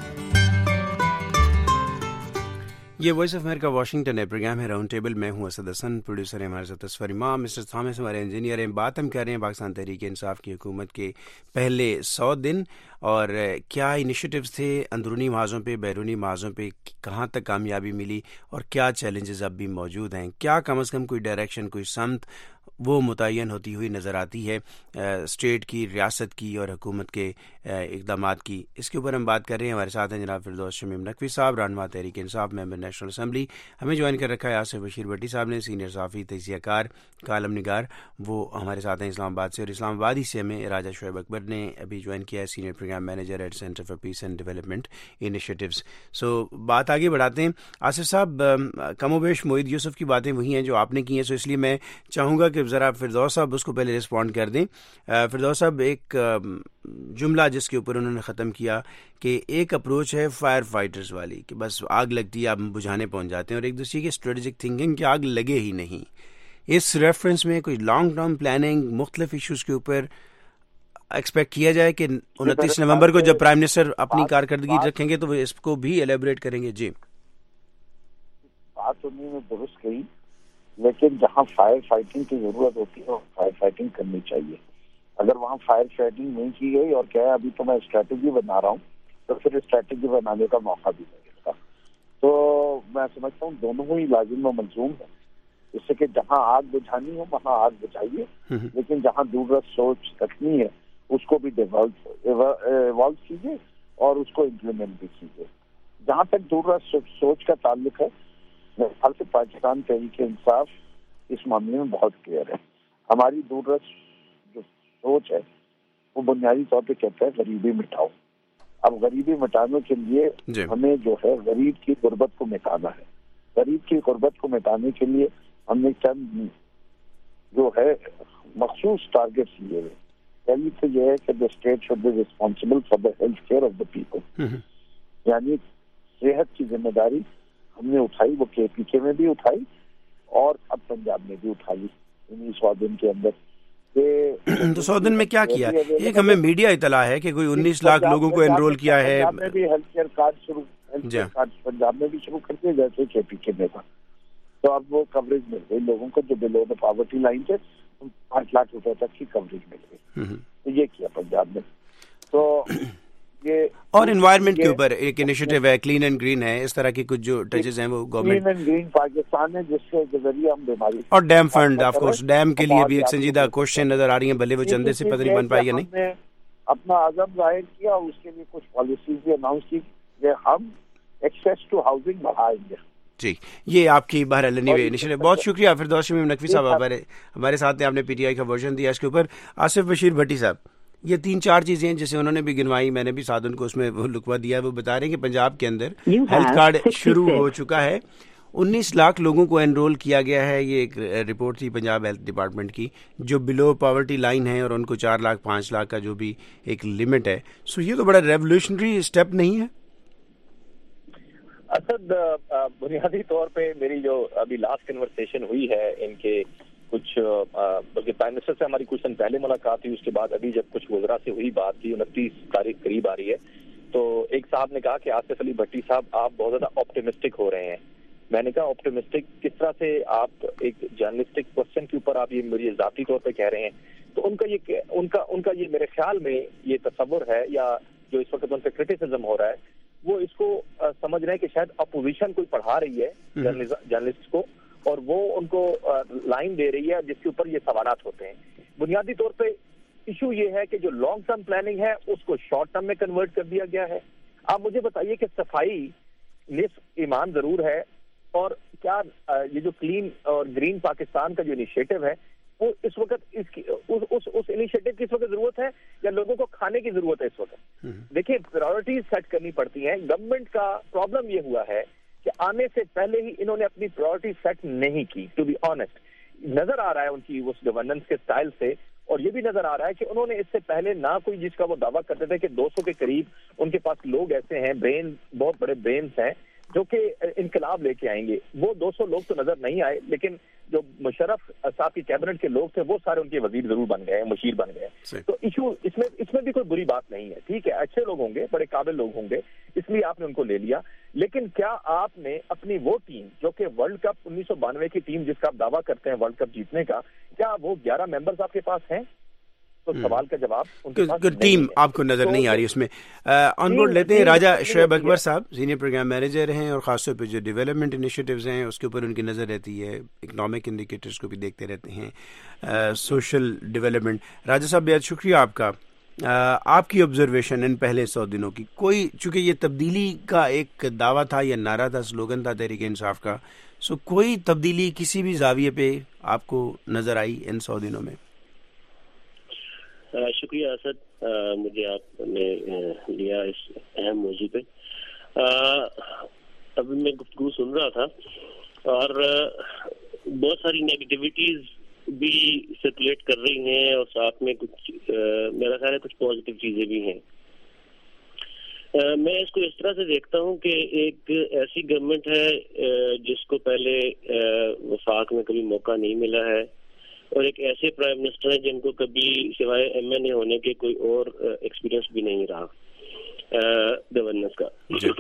یہ وائس آف امریکہ واشنگٹن ہے، پروگرام ہے راؤنڈ ٹیبل. میں ہوں اسد حسن، پروڈیوسر ہے ہمارے ساتھ اصفر امام، مسٹر تھامس ہمارے انجینئر ہیں. بات ہم کر رہے ہیں پاکستان تحریک انصاف کی حکومت کے پہلے 100 دن اور کیا انیشیٹیوز تھے اندرونی محاذوں پہ، بیرونی محاذوں پہ، کہاں تک کامیابی ملی اور کیا چیلنجز اب بھی موجود ہیں. کیا کم از کم کوئی ڈائریکشن، کوئی سمت وہ متعین ہوتی ہوئی نظر آتی ہے اسٹیٹ کی، ریاست کی اور حکومت کے اقدامات کی. اس کے اوپر ہم بات کر رہے ہیں. ہمارے ساتھ ہیں جناب فردوس شمیم نقوی صاحب، رہنما Tehreek Insaf, member national assembly. ہمیں جوائن کر رکھا ہے آصف بشیر بھٹی صاحب نے، سینئر صحافی، تجزیہ کار، کالم نگار، وہ ہمارے ساتھ ہیں اسلام آباد سے. اور اسلام آباد ہی سے ہمیں راجہ شعیب اکبر نے ابھی جوائن کیا ہے، senior program manager at center for peace and development initiatives. So بات آگے بڑھاتے ہیں. آصف صاحب، کم و بیش معید یوسف کی باتیں وہی ہیں جو آپ نے کی ہیں، سو اس لیے میں چاہوں گا کہ ذرا فردوس صاحب اس کو پہلے رسپونڈ کر دیں. فردوس صاحب، ایک جملہ جس کے اوپر انہوں نے ختم کیا کہ ایک اپروچ ہے فائر فائٹرز والی کہ بس آگ لگتی ہے آپ بجھانے پہنچ جاتے ہیں، اور ایک دوسری کی اسٹریٹجک تھنکنگ کہ آگ لگے ہی نہیں. اس ریفرنس میں کوئی لانگ ٹرم پلاننگ مختلف ایشوز کے اوپر ایکسپیکٹ کیا جائے کہ 29 نومبر کو جب پرائم منسٹر اپنی کارکردگی رکھیں گے تو وہ اس کو بھی ایلیبریٹ کریں گے. جی، بات انہوں نے درست کہی، لیکن جہاں فائر فائٹنگ کی ضرورت ہوتی ہے فائر فائٹنگ کرنی چاہیے. اگر وہاں فائر فائٹنگ نہیں کی گئی اور کیا ابھی تو میں اسٹریٹجی بنا رہا ہوں، تو پھر اسٹریٹجی بنانے کا موقع بھی نہیں ملتا. تو میں سمجھتا ہوں دونوں ہی لازم و ملزوم ہے، اس سے کہ جہاں آگ بجھانی ہو وہاں آگ بجھائیے، لیکن جہاں دوررس سوچ رکھنی ہے اس کو بھی ایوالو کیجیے اور اس کو امپلیمنٹ بھی کیجیے. جہاں تک دوررس سوچ کا تعلق ہے، میرے خیال سے پاکستان تحریک انصاف اس معاملے میں بہت کلیئر ہے. ہماری دوررس جو سوچ ہے وہ بنیادی طور پہ کہتا ہے غریبی مٹاؤ. اب غریبی مٹانے کے لیے ہمیں جو ہے غریب کی غربت کو مٹانا ہے. غریب کی غربت کو مٹانے کے لیے ہم نے چند جو ہے مخصوص ٹارگیٹس لیے ہوئے. پہلی تو یہ ہے کہ the state should be responsible for the health care of the people. یعنی صحت کی ذمہ داری ہم نے اٹھائی، وہ KPK میں بھی اٹھائی اور اب پنجاب میں بھی اٹھائی 100 دن کے اندر. تو 100 دن میں کیا کیا؟ ایک ہمیں میڈیا اطلاع ہے کہ کوئی 19 لاکھ لوگوں کو انرول کیا ہے. پنجاب میں بھی ہیلتھ کیئر کارڈ پنجاب میں بھی شروع کر دیے جیسے KPK میں تھا. تو اب وہ کوریج مل گئی لوگوں کو جو بلو دا پاورٹی لائن تھے، 5 لاکھ روپے تک کی کوریج مل گئی. تو یہ کیا پنجاب میں. تو یہ اور انوائرمنٹ کے اوپر ایک انیشیٹو ہے، کلین اینڈ گرین ہے، اس طرح کی کچھ جو ٹچز ہیں وہ government. Clean and green Pakistan ہے جس کے ذریعے ہم بیماری. اور dam fund of course, dam کے لیے بھی ایک سنجیدہ کوششیں نظر آ رہی ہیں، بھلے وہ چندے سے پتہ نہیں بن پائی یا نہیں. ہم نے اپنا عزم ظاہر کیا اور اس کے لیے کچھ پالیسیز بھی اناؤنس کی کہ ہم ایکسیس ٹو ہاؤسنگ بڑھائیں گے. جی، یہ آپ کی بہرحال انیشیٹو. بہت شکریہ فردوس شمیم نقوی صاحب، ہمارے ساتھ ہیں، آپ نے PTI کا ورژن دیا اس کے اوپر. آصف بشیر بھٹی صاحب، یہ 3-4 چیزیں جسے انہوں نے بھی گنوائی، میں نے بھی ساتھ ان کو اس میں لکھوا دیا. وہ بتا رہے ہیں کہ پنجاب کے اندر ہیلتھ کارڈ شروع ہو چکا ہے 19 لاکھ لوگوں کو انرول کیا گیا ہے. یہ ایک رپورٹ تھی پنجاب ہیلتھ ڈپارٹمنٹ کی, جو بلو پاورٹی لائن ہے, اور ان کو 4 لاکھ 5 لاکھ کا جو بھی ایک لمٹ ہے. سو یہ تو بڑا ریولیوشنری اسٹیپ نہیں ہے؟ اسد, بنیادی طور پہ میری جو ابھی لاسٹ کنورسیشن ہوئی ہے ان کے کچھ, بلکہ پرائم منسٹر سے ہماری کچھ دن پہلے ملاقات ہوئی, اس کے بعد ابھی جب کچھ وزراء سے ہوئی بات کی, 29 تاریخ قریب آ رہی ہے, تو ایک صاحب نے کہا کہ آصف علی بھٹی صاحب آپ بہت زیادہ آپٹیمسٹک ہو رہے ہیں. میں نے کہا آپٹیمسٹک کس طرح سے, آپ ایک جرنلسٹک کوشچن کے اوپر آپ یہ مجھے ذاتی طور پہ کہہ رہے ہیں. تو ان کا یہ میرے خیال میں یہ تصور ہے, یا جو اس وقت ان پہ کرٹیسزم ہو رہا ہے, وہ اس کو سمجھ رہے ہیں کہ شاید اپوزیشن کوئی پڑھا رہی ہے جرنلسٹ کو, اور وہ ان کو لائن دے رہی ہے جس کے اوپر یہ سوالات ہوتے ہیں. بنیادی طور پہ ایشو یہ ہے کہ جو لانگ ٹرم پلاننگ ہے اس کو شارٹ ٹرم میں کنورٹ کر دیا گیا ہے. آپ مجھے بتائیے کہ صفائی نصف ایمان ضرور ہے, اور کیا یہ جو کلین اور گرین پاکستان کا جو انیشیٹو ہے وہ اس وقت اس انیشیٹو کی اس وقت ضرورت ہے, یا لوگوں کو کھانے کی ضرورت ہے اس وقت؟ دیکھیے, پرائرٹیز سیٹ کرنی پڑتی ہیں. گورنمنٹ کا پرابلم یہ ہوا ہے کہ آنے سے پہلے ہی انہوں نے اپنی پرائرٹی سیٹ نہیں کی. ٹو بی آنےسٹ, نظر آ رہا ہے ان کی اس گورننس کے سٹائل سے, اور یہ بھی نظر آ رہا ہے کہ انہوں نے اس سے پہلے نہ کوئی, جس کا وہ دعویٰ کرتے تھے کہ 200 کے قریب ان کے پاس لوگ ایسے ہیں, بہت بڑے برینز ہیں جو کہ انقلاب لے کے آئیں گے, وہ 200 لوگ تو نظر نہیں آئے, لیکن جو مشرف صاحب کی کیبنٹ کے لوگ تھے وہ سارے ان کے وزیر ضرور بن گئے, مشیر بن گئے. تو ایشو اس میں بھی کوئی بری بات نہیں ہے, ٹھیک ہے, اچھے لوگ ہوں گے, بڑے قابل لوگ ہوں گے, اس لیے آپ نے ان کو لے لیا. لیکن کیا آپ نے اپنی وہ ٹیم جو کہ ورلڈ کپ 1992 کی ٹیم جس کا آپ دعویٰ کرتے ہیں ورلڈ کپ جیتنے کا, کیا وہ 11 ممبرز آپ کے پاس ہیں؟ تو سوال کا جواب ٹیم آپ کو نظر نہیں آ رہی اس میں. آن بورڈ لیتے ہیں راجہ شعیب اکبر صاحب, سینئر پروگرام مینیجر ہیں, اور خاص طور پہ جو ڈیولپمنٹ انیشیٹوز ہیں اس کے اوپر ان کی نظر رہتی ہے, اکنامک انڈیکیٹرز کو بھی دیکھتے رہتے ہیں, سوشل ڈیولپمنٹ. راجہ صاحب بہت شکریہ آپ کا. آپ کی آبزرویشن ان پہلے 100 دنوں کی, کوئی, چونکہ یہ تبدیلی کا ایک دعویٰ تھا یا نعرہ تھا, سلوگن تھا تحریک انصاف کا, سو کوئی تبدیلی کسی بھی زاویے پہ آپ کو نظر آئی ان 100 دنوں میں؟ شکریہ اسد, مجھے آپ نے لیا اس اہم موضوع پہ. ابھی میں گفتگو سن رہا تھا اور بہت ساری نیگیٹیوٹیز بھی سرکولیٹ کر رہی ہیں, اور ساتھ میں کچھ میرا خیال ہے کچھ پازیٹیو چیزیں بھی ہیں. میں اس کو اس طرح سے دیکھتا ہوں کہ ایک ایسی گورنمنٹ ہے جس کو پہلے وفاق میں کبھی موقع نہیں ملا ہے, اور ایک ایسے پرائم منسٹر ہیں جن کو کبھی سوائے ایم این اے ہونے کے کوئی اور ایکسپیرینس بھی نہیں رہا گورننس کا.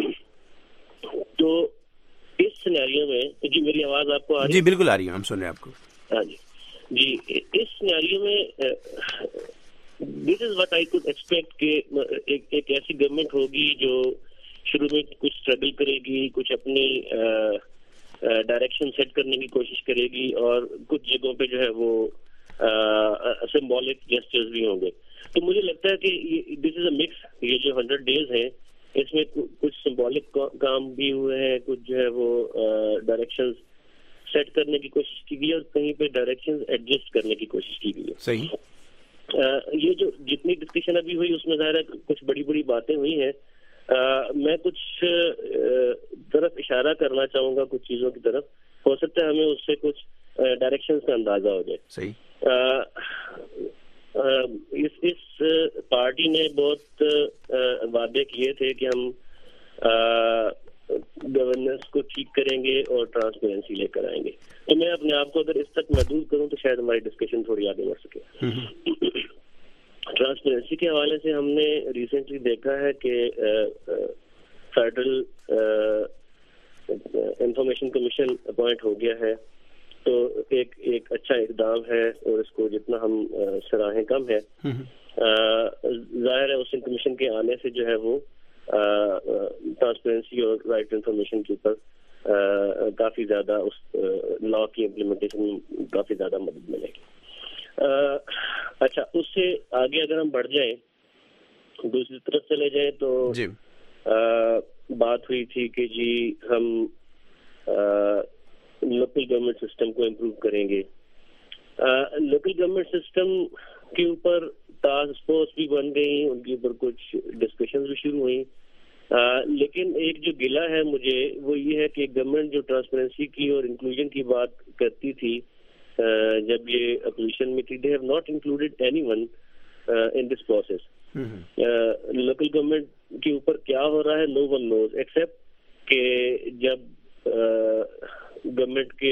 تو اس سینیریو میں, جی میری آواز آپ کو آ رہی ہے؟ جی بالکل آ رہی ہے, ہم سن رہے ہیں آپ کو. ہاں جی, اس سینیریو میں this is what I could expect کہ ایک ایسی گورنمنٹ ہوگی جو شروع میں کچھ اسٹرگل کرے گی, کچھ اپنی ڈائریکشن سیٹ کرنے کی کوشش کرے گی, اور کچھ جگہوں پہ جو ہے وہ سمبولک جسچرز بھی ہوں گے. تو مجھے لگتا ہے کہ دس از اے مکس. یہ جو 100 days ہیں اس میں کچھ سمبولک کام بھی ہوئے ہیں, کچھ جو ہے وہ ڈائریکشن سیٹ کرنے کی کوشش کی گئی, اور کہیں پہ ڈائریکشن ایڈجسٹ کرنے کی کوشش کی گئی ہے. صحیح. یہ جو جتنی ڈسکشن ابھی ہوئی اس میں ظاہر ہے کچھ بڑی بڑی باتیں ہوئی ہیں. میں کچھ طرف اشارہ کرنا چاہوں گا, کچھ چیزوں کی طرف. ہو سکتا ہے ہمیں اس سے کچھ ڈائریکشن کا اندازہ ہو جائے. صحیح. اس پارٹی نے بہت وعدے کیے تھے کہ ہم گورننس کو ٹھیک کریں گے اور ٹرانسپیرنسی لے کر آئیں گے. تو میں اپنے آپ کو اگر اس تک محدود کروں تو شاید ہماری ڈسکشن تھوڑی آگے بڑھ سکے. ٹرانسپیرنسی کے حوالے سے ہم نے ریسنٹلی دیکھا ہے کہ فیڈرل انفارمیشن کمیشن اپوائنٹ ہو گیا ہے, تو ایک اچھا اقدام ہے, اور اس کو جتنا ہم سراہیں کم ہے. ظاہر ہے اس کمیشن کے آنے سے جو ہے وہ ٹرانسپیرنسی اور رائٹ انفارمیشن کے اوپر کافی زیادہ اس لا کی امپلیمنٹیشن میں کافی زیادہ مدد ملے گی. اچھا, اس سے آگے اگر ہم بڑھ جائیں, دوسری طرف چلے جائیں, تو جی بات ہوئی تھی کہ جی ہم لوکل گورنمنٹ سسٹم کو امپروو کریں گے. لوکل گورنمنٹ سسٹم کے اوپر ٹاسک فورس بھی بن گئی, ان کے اوپر کچھ ڈسکشنز بھی شروع ہوئی. لیکن ایک جو گلہ ہے مجھے وہ یہ ہے کہ گورنمنٹ جو ٹرانسپیرنسی کی اور انکلوژن کی بات کرتی تھی جب یہ اپوزیشن میں تھی, they have not included anyone in this process. Local government کے اوپر کیا ہو رہا ہے no one knows except کہ جب گورنمنٹ کے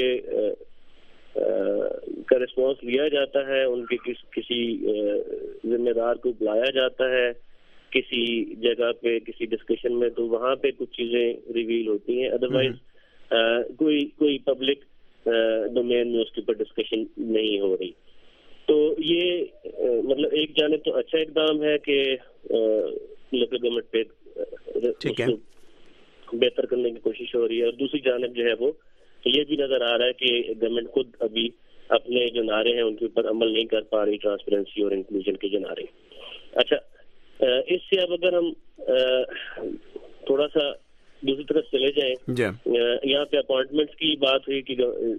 کا رسپانس لیا جاتا ہے, ان کے کسی ذمہ دار کو بلایا جاتا ہے کسی جگہ پہ کسی ڈسکشن میں, تو وہاں پہ کچھ چیزیں ریویل ہوتی ہیں. ادروائز کوئی پبلک ڈومین میں اس کے اوپر ڈسکشن نہیں ہو رہی. تو یہ مطلب ایک جانب تو اچھا اقدام ہے کہ لوکل گورنمنٹ پہ بہتر کرنے کی کوشش ہو رہی ہے, اور دوسری جانب جو ہے وہ یہ بھی نظر آ رہا ہے کہ گورنمنٹ خود ابھی اپنے جو نعرے ہیں ان کے اوپر عمل نہیں کر پا رہی, ٹرانسپیرنسی اور انکلوژن کے جو نعرے. اچھا, اس سے اب اگر ہم تھوڑا سا دوسری طرف چلے جائیں, یہاں پہ اپوائنٹمنٹس کی بات ہوئی کہ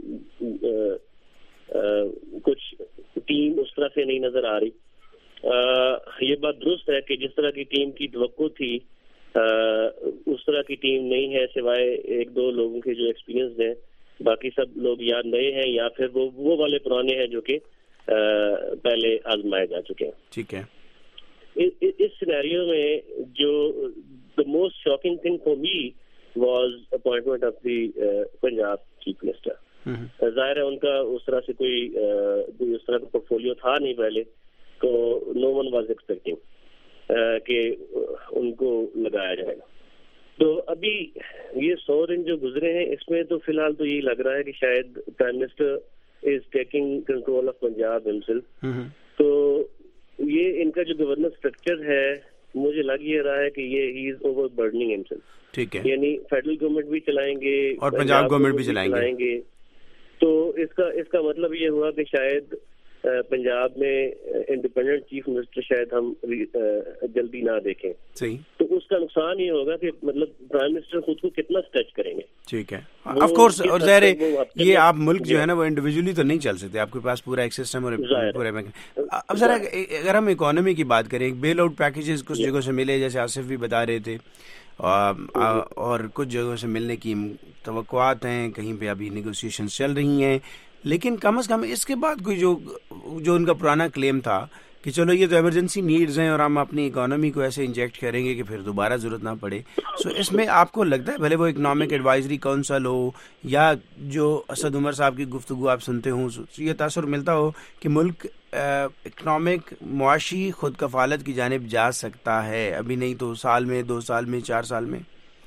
کچھ ٹیم اس طرح سے نہیں نظر آ رہی. یہ بات درست ہے کہ جس طرح کی ٹیم کی توقع تھی اس طرح کی ٹیم نہیں ہے, سوائے ایک دو لوگوں کے جو ایکسپیرینس ہیں, باقی سب لوگ یا نئے ہیں یا پھر وہ والے پرانے ہیں جو کہ پہلے آزمائے جا چکے ہیں. ٹھیک ہے. اس سینیریو میں جو the most shocking thing for me was appointment of the Punjab Chief Minister. ظاہر ہے ان کا اس طرح سے کوئی اس طرح کا پورٹفولیو تھا نہیں پہلے, تو no one was expecting کہ ان کو لگایا جائے گا. تو ابھی یہ 100 دن جو گزرے ہیں اس میں تو فی الحال تو یہی لگ رہا ہے کہ شاید prime minister is taking control of Punjab himself. تو یہ ان کا جو گورننس اسٹرکچر ہے مجھے لگ یہ رہا ہے کہ یہ ہی از اوور برڈننگ ہمسیلف. ٹھیک ہے. یعنی فیڈرل گورنمنٹ بھی چلائیں گے اور پنجاب گورنمنٹ بھی چلائیں گے. تو اس کا مطلب یہ ہوا کہ شاید پنجاب میں انڈیپینڈنٹ چیف منسٹر شاید ہم جلدی نہ دیکھیں. صحیح. تو اس کا نقصان یہ ہوگا کہ مطلب پرائم منسٹر خود کو کتنا اسٹریچ کریں گے. ٹھیک ہے. آف کورس, اور ظاہر ہے یہ آپ ملک جو ہے نا وہ انڈیویجولی تو نہیں چل سکتے, آپ کے پاس پورا ایک سسٹم اور پورے. اب ذرا اگر ہم اکانومی کی بات کریں, بیل آؤٹ پیکیجز کچھ جگہوں سے ملے جیسے آصف بھی بتا رہے تھے, اور کچھ جگہوں سے ملنے کی توقعات ہیں, کہیں پہ ابھی نیگوسیشن چل رہی ہیں, لیکن کم از کم اس کے بعد کوئی جو ان کا پرانا کلیم تھا کہ چلو یہ تو ایمرجنسی نیڈز ہیں اور ہم اپنی اکانومی کو ایسے انجیکٹ کریں گے کہ پھر دوبارہ ضرورت نہ پڑے. سو اس میں آپ کو لگتا ہے بھلے وہ اکنامک ایڈوائزری کونسل ہو یا جو اسد عمر صاحب کی گفتگو آپ سنتے ہوں, یہ تاثر ملتا ہو کہ ملک اکنامک معاشی خود کفالت کی جانب جا سکتا ہے, ابھی نہیں تو سال میں 2 سال میں 4 سال میں؟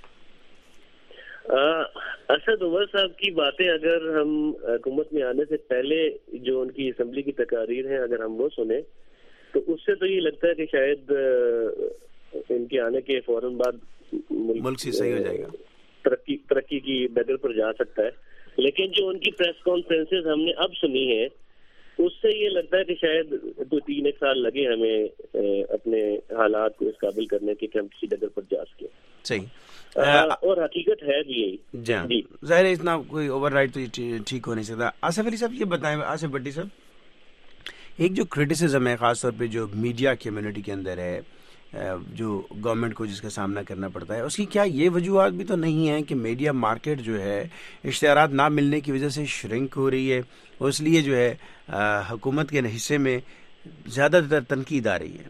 اسد عمر صاحب کی باتیں اگر ہم حکومت میں آنے سے پہلے جو ان کی اسمبلی کی تقاریر ہیں اگر ہم وہ سنیں تو اس سے تو یہ لگتا ہے کہ شاید ان کے آنے کے فوراً بعد ملک سے صحیح ہو جائے گا, ترقی کی ڈگر پر جا سکتا ہے. لیکن جو ان کی پریس کانفرنسز ہم نے اب سنی ہیں اس سے یہ لگتا ہے کہ شاید 2-3 سال لگے ہمیں اپنے حالات کو اس قابل کرنے کے کہ ہم کسی ڈگر پر جا سکیں. صحیح. اور حقیقت ہے بھی یہی. جی ظاہر ہے اتنا کوئی اوور رائٹ تو ٹھیک ہو نہیں سکتا. آصف علی صاحب یہ بتائیں, آصف بھٹی صاحب, ایک جو کرٹیسزم ہے خاص طور پہ جو میڈیا کمیونٹی کے اندر ہے, جو گورنمنٹ کو جس کا سامنا کرنا پڑتا ہے, اس کی کیا یہ وجوہات بھی تو نہیں ہیں کہ میڈیا مارکیٹ جو ہے اشتہارات نہ ملنے کی وجہ سے شرنک ہو رہی ہے اور اس لیے جو ہے حکومت کے حصے میں زیادہ تر تنقید آ رہی ہے؟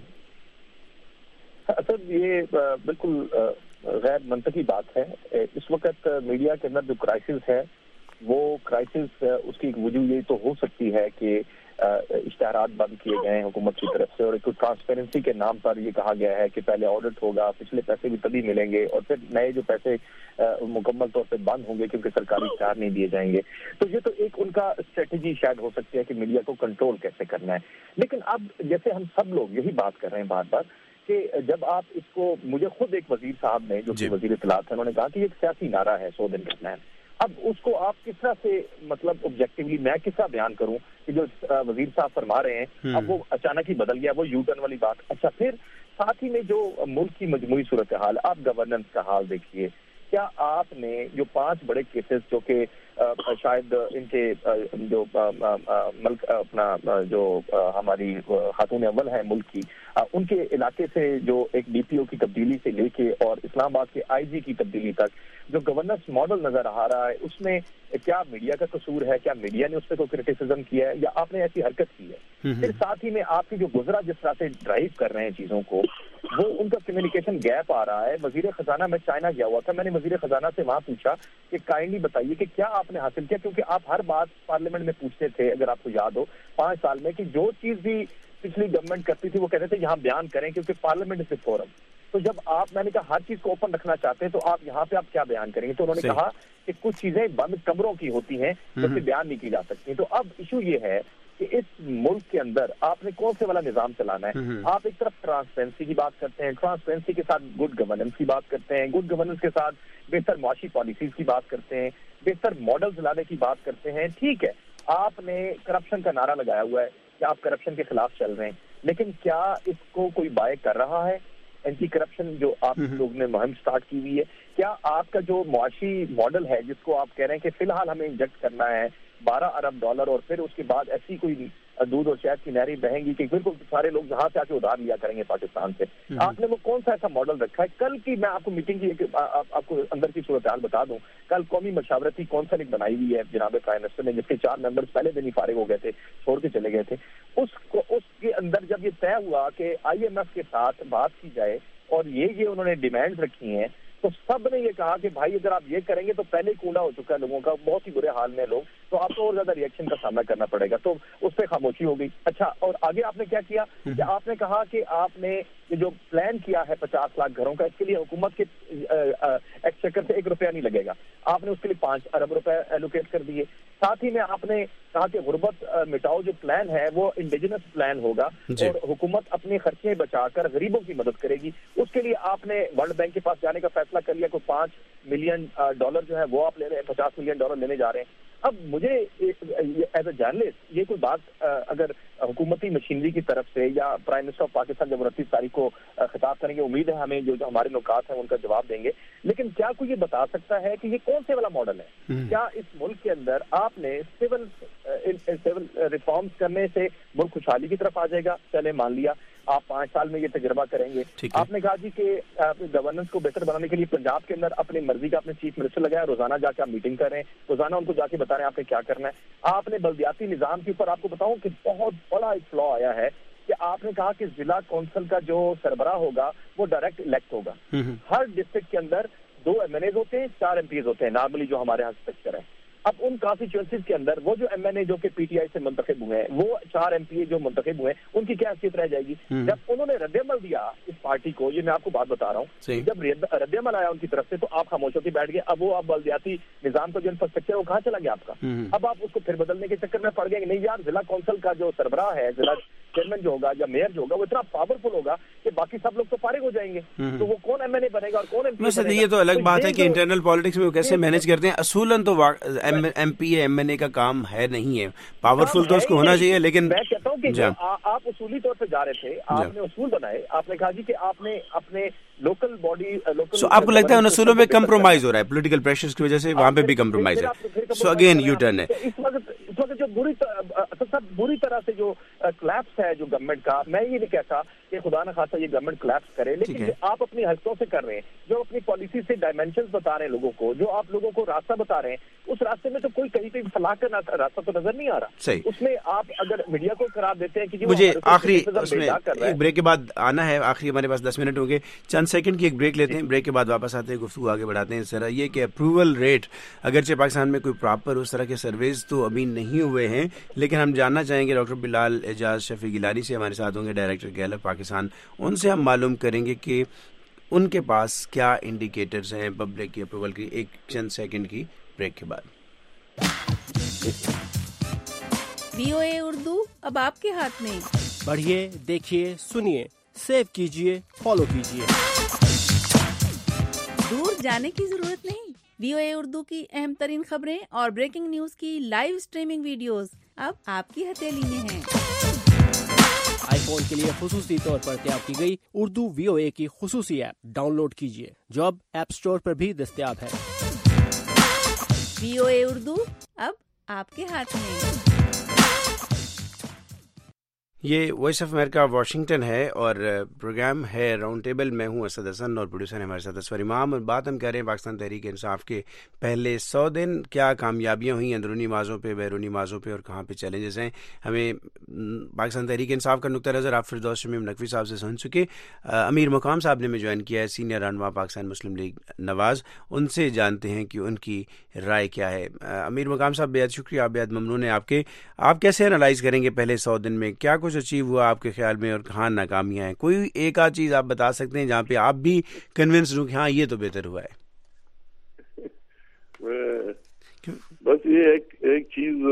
سر یہ بالکل غیر منطقی بات ہے. اس وقت میڈیا کے اندر جو کرائسس ہے وہ کرائسس اس کی ایک وجہ یہ تو ہو سکتی ہے کہ اشتہارات بند کیے گئے ہیں حکومت کی طرف سے, اور ایک ٹرانسپیرنسی کے نام پر یہ کہا گیا ہے کہ پہلے آڈٹ ہوگا, پچھلے پیسے بھی تبھی ملیں گے, اور پھر نئے جو پیسے مکمل طور پہ بند ہوں گے کیونکہ سرکاری اشتہار نہیں دیے جائیں گے. تو یہ تو ایک ان کا اسٹریٹجی شاید ہو سکتی ہے کہ میڈیا کو کنٹرول کیسے کرنا ہے. لیکن اب جیسے ہم سب لوگ یہی بات کر رہے ہیں بار بار کہ جب آپ اس کو, مجھے خود ایک وزیر صاحب نے جو وزیر اطلاعات ہیں انہوں نے کہا کہ یہ ایک سیاسی نعرہ ہے 100 دن کا پلان. اب اس کو آپ کس طرح سے مطلب آبجیکٹیولی میں کس طرح بیان کروں کہ جو وزیر صاحب فرما رہے ہیں اب وہ اچانک ہی بدل گیا, وہ یو ٹرن والی بات. اچھا, پھر ساتھ ہی میں جو ملک کی مجموعی صورتحال, آپ گورننس کا حال دیکھیے کیا آپ نے جو 5 بڑے کیسز جو کہ شاید ان کے جو ملک اپنا جو ہماری خاتون اول ہے ملک کی، ان کے علاقے سے جو ایک ڈی پی او کی تبدیلی سے لے کے اور اسلام آباد کے آئی جی کی تبدیلی تک جو گورننس ماڈل نظر آ رہا ہے، اس میں کیا میڈیا کا قصور ہے؟ کیا میڈیا نے اس پہ کوئی کرٹیسزم کیا ہے یا آپ نے ایسی حرکت کی ہے؟ پھر ساتھ ہی میں آپ کی جو گزرا جس طرح سے ڈرائیو کر رہے ہیں چیزوں کو، وہ ان کا کمیونیکیشن گیپ آ رہا ہے. وزیر خزانہ میں چائنا گیا ہوا تھا، میں نے وزیر خزانہ سے وہاں پوچھا کہ کائنڈلی بتائیے کہ کیا آپ نے حاصل کیا، کیونکہ آپ ہر بات پارلیمنٹ میں پوچھتے تھے، اگر آپ کو یاد ہو 5 سال میں، کہ جو چیز بھی پچھلی گورنمنٹ کرتی تھی وہ کہتے تھے یہاں بیان کریں کیونکہ پارلیمنٹ از اے فورم. تو جب آپ، میں نے کہا ہر چیز کو اوپن رکھنا چاہتے ہیں تو آپ یہاں پہ آپ کیا بیان کریں گے؟ تو انہوں نے کہا کہ کچھ چیزیں بند کمروں کی ہوتی ہیں جو کہ بیان نہیں کی جا سکتی. تو اب ایشو یہ ہے کہ اس ملک کے اندر آپ نے کون سے والا نظام چلانا ہے؟ آپ ایک طرف ٹرانسپیرنسی کی بات کرتے ہیں، ٹرانسپیرنسی کے ساتھ گڈ گورننس کی بات کرتے ہیں، گڈ گورننس کے ساتھ بہتر معاشی پالیسیز کی بات کرتے ہیں، بہتر ماڈلز لانے کی بات کرتے ہیں. ٹھیک ہے، آپ نے کرپشن کا نعرہ لگایا ہوا ہے کہ آپ کرپشن کے خلاف چل رہے ہیں، لیکن کیا اس کو کوئی بائے کر رہا ہے؟ اینٹی کرپشن جو آپ لوگ نے مہم سٹارٹ کی ہوئی ہے، کیا آپ کا جو معاشی ماڈل ہے جس کو آپ کہہ رہے ہیں کہ فی الحال ہمیں انجیکٹ کرنا ہے $12 ارب اور پھر اس کے بعد ایسی کوئی دودھ اور شہد کی نہریں بہیں گی کہ بالکل سارے لوگ یہاں سے آ کے ادھار لیا کریں گے پاکستان سے، آپ نے وہ کون سا ایسا ماڈل رکھا ہے؟ کل کی میں آپ کو میٹنگ کی آپ کو اندر کی صورتحال بتا دوں. کل قومی مشاورتی کونسل ایک بنائی ہوئی ہے جناب پرائم منسٹر نے، جس کے 4 ممبرز پہلے دن ہی فارغ ہو گئے تھے، چھوڑ کے چلے گئے تھے. اس کے اندر جب یہ طے ہوا کہ IMF کے ساتھ بات کی جائے اور یہ انہوں نے ڈیمانڈز رکھی ہیں، تو سب نے یہ کہا کہ بھائی اگر آپ یہ کریں گے تو پہلے کوڑا ہو چکا ہے لوگوں کا، بہت ہی برے حال میں لوگ، تو آپ کو اور زیادہ ریئیکشن کا سامنا کرنا پڑے گا. تو اس پہ خاموشی ہو گئی. اچھا، اور آگے آپ نے کیا کیا کہ آپ نے کہا کہ آپ نے یہ جو پلان کیا ہے 50 لاکھ گھروں کا، اس کے لیے حکومت کے ایکسچیکر سے $1 نہیں لگے گا. آپ نے اس کے لیے $5 ارب ایلوکیٹ کر دیے. ساتھ ہی میں آپ نے کہا کہ غربت مٹاؤ جو پلان ہے وہ انڈیجنس پلان ہوگا اور حکومت اپنے خرچے بچا کر غریبوں کی مدد کرے گی. اس کے لیے آپ نے ورلڈ بینک کے پاس جانے کا فیصلہ کر لیا، کوئی $5 ملین جو ہے وہ آپ لے رہے ہیں، $50 ملین لینے جا رہے ہیں. اب مجھے ایز اے جرنلسٹ یہ کوئی بات اگر حکومتی مشینری کی طرف سے یا پرائم منسٹر آف پاکستان جب 29 تاریخ کو خطاب کریں گے، امید ہے ہمیں جو ہمارے نکات ہیں ان کا جواب دیں گے، لیکن کیا کوئی یہ بتا سکتا ہے کہ یہ کون سے والا ماڈل ہے؟ کیا اس ملک کے اندر آپ نے سول ریفارمز کرنے سے ملک خوشحالی کی طرف آ جائے گا؟ چلے مان لیا آپ 5 سال میں یہ تجربہ کریں گے. آپ نے کہا جی کہ گورننس کو بہتر بنانے کے لیے پنجاب کے اندر اپنی مرضی کا اپنے چیف منسٹر لگایا، روزانہ جا کے آپ میٹنگ کر رہے ہیں، روزانہ ان کو جا کے بتا رہے ہیں آپ نے کیا کرنا ہے. آپ نے بلدیاتی نظام کے اوپر آپ کو بتاؤں کہ بہت بڑا ایک فلا آیا ہے کہ آپ نے کہا کہ ضلع کونسل کا جو سربراہ ہوگا وہ ڈائریکٹ الیکٹ ہوگا. ہر ڈسٹرکٹ کے اندر 2 MNAs ہوتے ہیں، 4 MPs ہوتے ہیں نارملی جو ہمارے یہاں اسٹرکچر ہے. اب ان کانسٹیچوئنسیز کے اندر وہ جو MNA جو کہ PTI سے منتخب ہوئے ہیں، وہ 4 MPA جو منتخب ہوئے ہیں، ان کی کیا حیثیت رہ جائے گی؟ جب انہوں نے رد عمل دیا اس پارٹی کو، یہ میں آپ کو بات بتا رہا ہوں، جب رد عمل آیا ان کی طرف سے تو آپ خاموش ہو کے بیٹھ گئے. اب وہ آپ بلدیاتی نظام کا جو انفراسٹرکچر ہے وہ کہاں چلا گیا آپ کا؟ اب آپ اس کو پھر بدلنے کے چکر میں پڑ گئے کہ نہیں یار، ضلع کونسل کا جو سربراہ ہے، ضلع چیئرمین جو ہوگا یا میئر جو ہوگا وہ اتنا پاورفل ہوگا کہ باقی سب لوگ تو فارغ ہو جائیں گے، تو وہ کون MNA بنے گا اور کون MP بنے گا؟ یہ تو الگ بات ہے کہ انٹرنل پالیٹکس میں وہ کیسے مینج کرتے ہیں. اصولاً تو MPA MNA کا کام ہے نہیں ہے، پاورفل تو اس کو ہونا چاہیے. لیکن میں کہتا ہوں کہ آپ اصولی طور پہ جا رہے تھے، آپ نے اصول بنائے، آپ نے کہا جی کہ آپ نے اپنے لوکل باڈی آپ کو لگتا ہے ان اصولوں پہ کمپرومائز ہو رہا ہے پولیٹیکل پریشرز کی وجہ سے، وہاں پہ بھی کمپرومائز ہے. سو اگین یو ٹرن ہے. اس وقت جو بری طرح سے جو کلیپس ہے جو گورنمنٹ کا، میں یہ نہیں کہتا کہ خدا نہ خاصا یہ گورنمنٹ کلیپس کرے، لیکن جو آپ اپنی حرکتوں سے کر رہے ہیں، جو اپنی پالیسی سے ڈائمینشنز بتا رہے ہیں لوگوں کو، جو آپ لوگوں کو راستہ بتا رہے ہیں، اس راستے میں تو کوئی کہیں پہ فلاح کا راستہ تو نظر نہیں آ رہا. اس میں آپ اگر میڈیا کو قرار دیتے ہیں کہ مجھے آخری اس میں ایک بریک کے بعد آنا ہے، آخری ہمارے پاس 10 منٹ ہو گئے، چند سیکنڈ کی ایک بریک لیتے ہیں، بریک کے بعد واپس آتے ہیں، گفتگو آگے بڑھاتے ہیں. ذرا یہ کہ اپروول ریٹ اگرچہ پاکستان میں کوئی پراپر اس طرح کے سرویز تو ابھی نہیں ہوئے ہیں، لیکن ہم جاننا چاہیں گے ڈاکٹر بلال اعجاز شفیع گیلانی سے ہمارے ساتھ ہوں گے، ڈائریکٹر گیلپ پاکستان. ان سے ہم معلوم کریں گے کہ ان کے پاس کیا انڈیکیٹرز ہیں پبلک کی اپروول کی. ایک چند سیکنڈ کی بریک کے بعد. VOA اردو اب آپ کے ہاتھ میں. پڑھیے، دیکھیے، سنیے، سیو کیجیے، فالو کیجیے. دور جانے کی ضرورت نہیں. VOA اردو کی اہم ترین خبریں اور بریکنگ نیوز کی لائیو سٹریمنگ ویڈیوز اب آپ کی ہتھیلی میں ہیں. آئی فون کے لیے خصوصی طور پر تیار کی گئی اردو VOA کی خصوصی ایپ ڈاؤن لوڈ کیجیے جو اب ایپ اسٹور پر بھی دستیاب ہے۔ VOA اردو اب آپ کے ہاتھ میں۔ یہ وائس آف امریکہ واشنگٹن ہے اور پروگرام ہے راؤنڈ ٹیبل۔ میں ہوں اسد حسن اور پروڈیوسر ہیں ہمارے ساتھ اسفر امام، اور بات ہم کر رہے ہیں پاکستان تحریک انصاف کے پہلے 100 دن، کیا کامیابیاں ہوئیں اندرونی ماضوں پہ، بیرونی ماضوں پہ، اور کہاں پہ چیلنجز ہیں۔ ہمیں پاکستان تحریک انصاف کا نقطہ نظر آپ فردوس شمیم نقوی صاحب سے سن چکے۔ امیر مقام صاحب نے ہمیں جوائن کیا ہے، سینئر رہنما پاکستان مسلم لیگ نواز، ان سے جانتے ہیں کہ ان کی رائے کیا ہے۔ امیر مقام صاحب بہت شکریہ، بہت ممنون ہیں آپ کے۔ آپ کیسے انالائز کریں گے پہلے 100 دن میں کیا کچھ اچیو ہوا آپ کے خیال میں، اور کہاں ناکامیاں ہیں؟ کوئی ایک آدھ چیز آپ بتا سکتے ہیں جہاں پہ آپ بھی کنونس ہوں کہ ہاں یہ تو بہتر ہوا ہے؟ بس یہ ایک چیز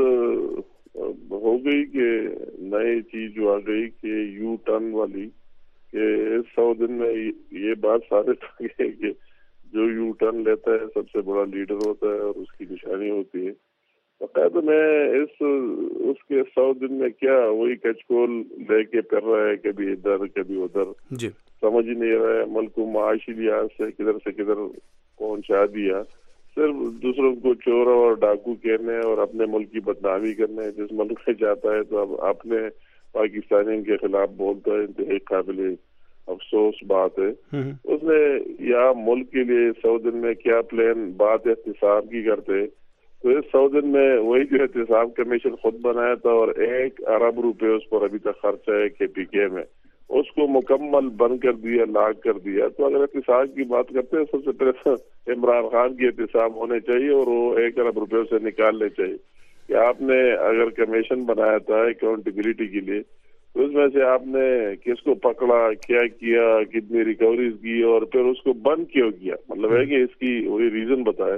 ہو گئی کہ نئی چیز جو آ گئی کہ یو ٹرن والی، کہ 100 دن میں یہ بات ثابت ہو گئی کہ جو یو ٹرن لیتا ہے سب سے بڑا لیڈر ہوتا ہے اور اس کی نشانی ہوتی ہے۔ باقاعدہ میں اس کے 100 دن میں کیا وہی کچکول لے کے پھر رہا ہے، کبھی ادھر کبھی ادھر، سمجھ ہی نہیں رہا ہے۔ ملک کو معاشی لحاظ سے کدھر پہنچا دیا، صرف دوسروں کو چور اور ڈاکو کہنے اور اپنے ملک کی بدنامی کرنے۔ جس ملک میں جاتا ہے تو اب اپنے پاکستانیوں کے خلاف بولتا ہے، انتہائی قابل افسوس بات ہے۔ اس نے یا ملک کے لیے 100 دن میں کیا پلان بات احتساب کی کرتے، تو اس 100 دن میں وہی جو احتساب کمیشن خود بنایا تھا اور 1 ارب روپے اس پر ابھی تک خرچ ہے KPK میں، اس کو مکمل بند کر دیا، لاک کر دیا۔ تو اگر احتساب کی بات کرتے ہیں سب سے پہلے عمران خان کی احتساب ہونے چاہیے اور وہ 1 ارب روپے سے نکالنے چاہیے کہ آپ نے اگر کمیشن بنایا تھا اکاؤنٹیبلٹی کے لیے تو اس میں سے آپ نے کس کو پکڑا، کیا کیا، کتنی ریکوریز کی، اور پھر اس کو بند کیوں کیا، مطلب ہے کہ اس کی وہی ریزن بتائے۔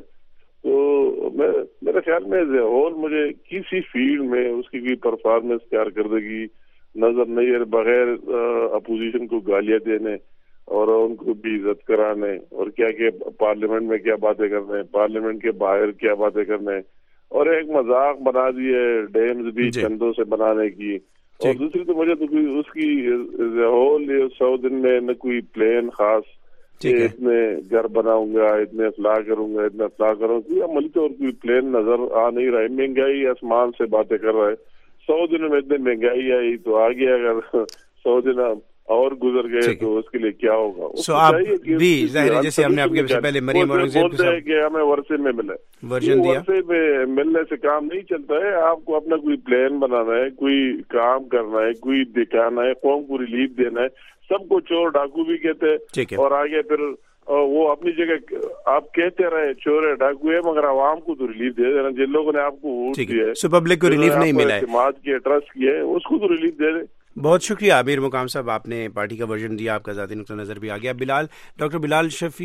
تو میرے خیال میں اور مجھے کسی فیلڈ میں اس کی کوئی پرفارمنس کارکردگی نظر نہیں ہے، بغیر اپوزیشن کو گالیاں دینے اور ان کو بھی عزت کرانے، اور کیا کہ پارلیمنٹ میں کیا باتیں کرنے، پارلیمنٹ کے باہر کیا باتیں کرنے، اور ایک مذاق بنا دیے ڈیمز بھی چندوں سے بنانے کی۔ اور دوسری تو مجھے تو اس کی ہول 100 دن میں نہ کوئی پلان خاص کہ اتنے گھر بناؤں گا، اتنے اصلاح کروں گا، اتنا اصلاح کروں گا، عملی طور کوئی پلان نظر آ نہیں رہا ہے۔ مہنگائی آسمان سے باتیں کر رہا ہے، 100 دنوں میں اتنے مہنگائی آئی تو آگے اگر 100 دن اور گزر گئے تو اس کے لیے کیا ہوگا؟ بھی ظاہر ہے جیسے ہم نے آپ کے سے پہلے مریم اورنگزیب بولتے ہیں کہ ہمیں ورثے میں ملے، ورثے میں ملنے سے کام نہیں چلتا ہے۔ آپ کو اپنا کوئی پلان بنانا ہے، کوئی کام کرنا ہے، کوئی دکھانا ہے، قوم کو ریلیف دینا ہے۔ سب کو چور ڈاکو بھی کہتے ہیں اور آگے پھر وہ اپنی جگہ آپ کہتے رہے چور ہے ڈاکو ہے، مگر عوام کو تو ریلیف دے دینا۔ جن لوگوں نے آپ کو ووٹ دیا ہے، پبلک کو ریلیف نہیں ملا ہے، اعتماد کیا، ٹرسٹ کیا ہے، اس کو تو ریلیف دے دیں۔ بہت شکریہ امیر مقام صاحب، آپ نے پارٹی کا ورژن دیا، آپ کا ذاتی نقطہ نظر بھی آ گیا۔ ڈاکٹر بلال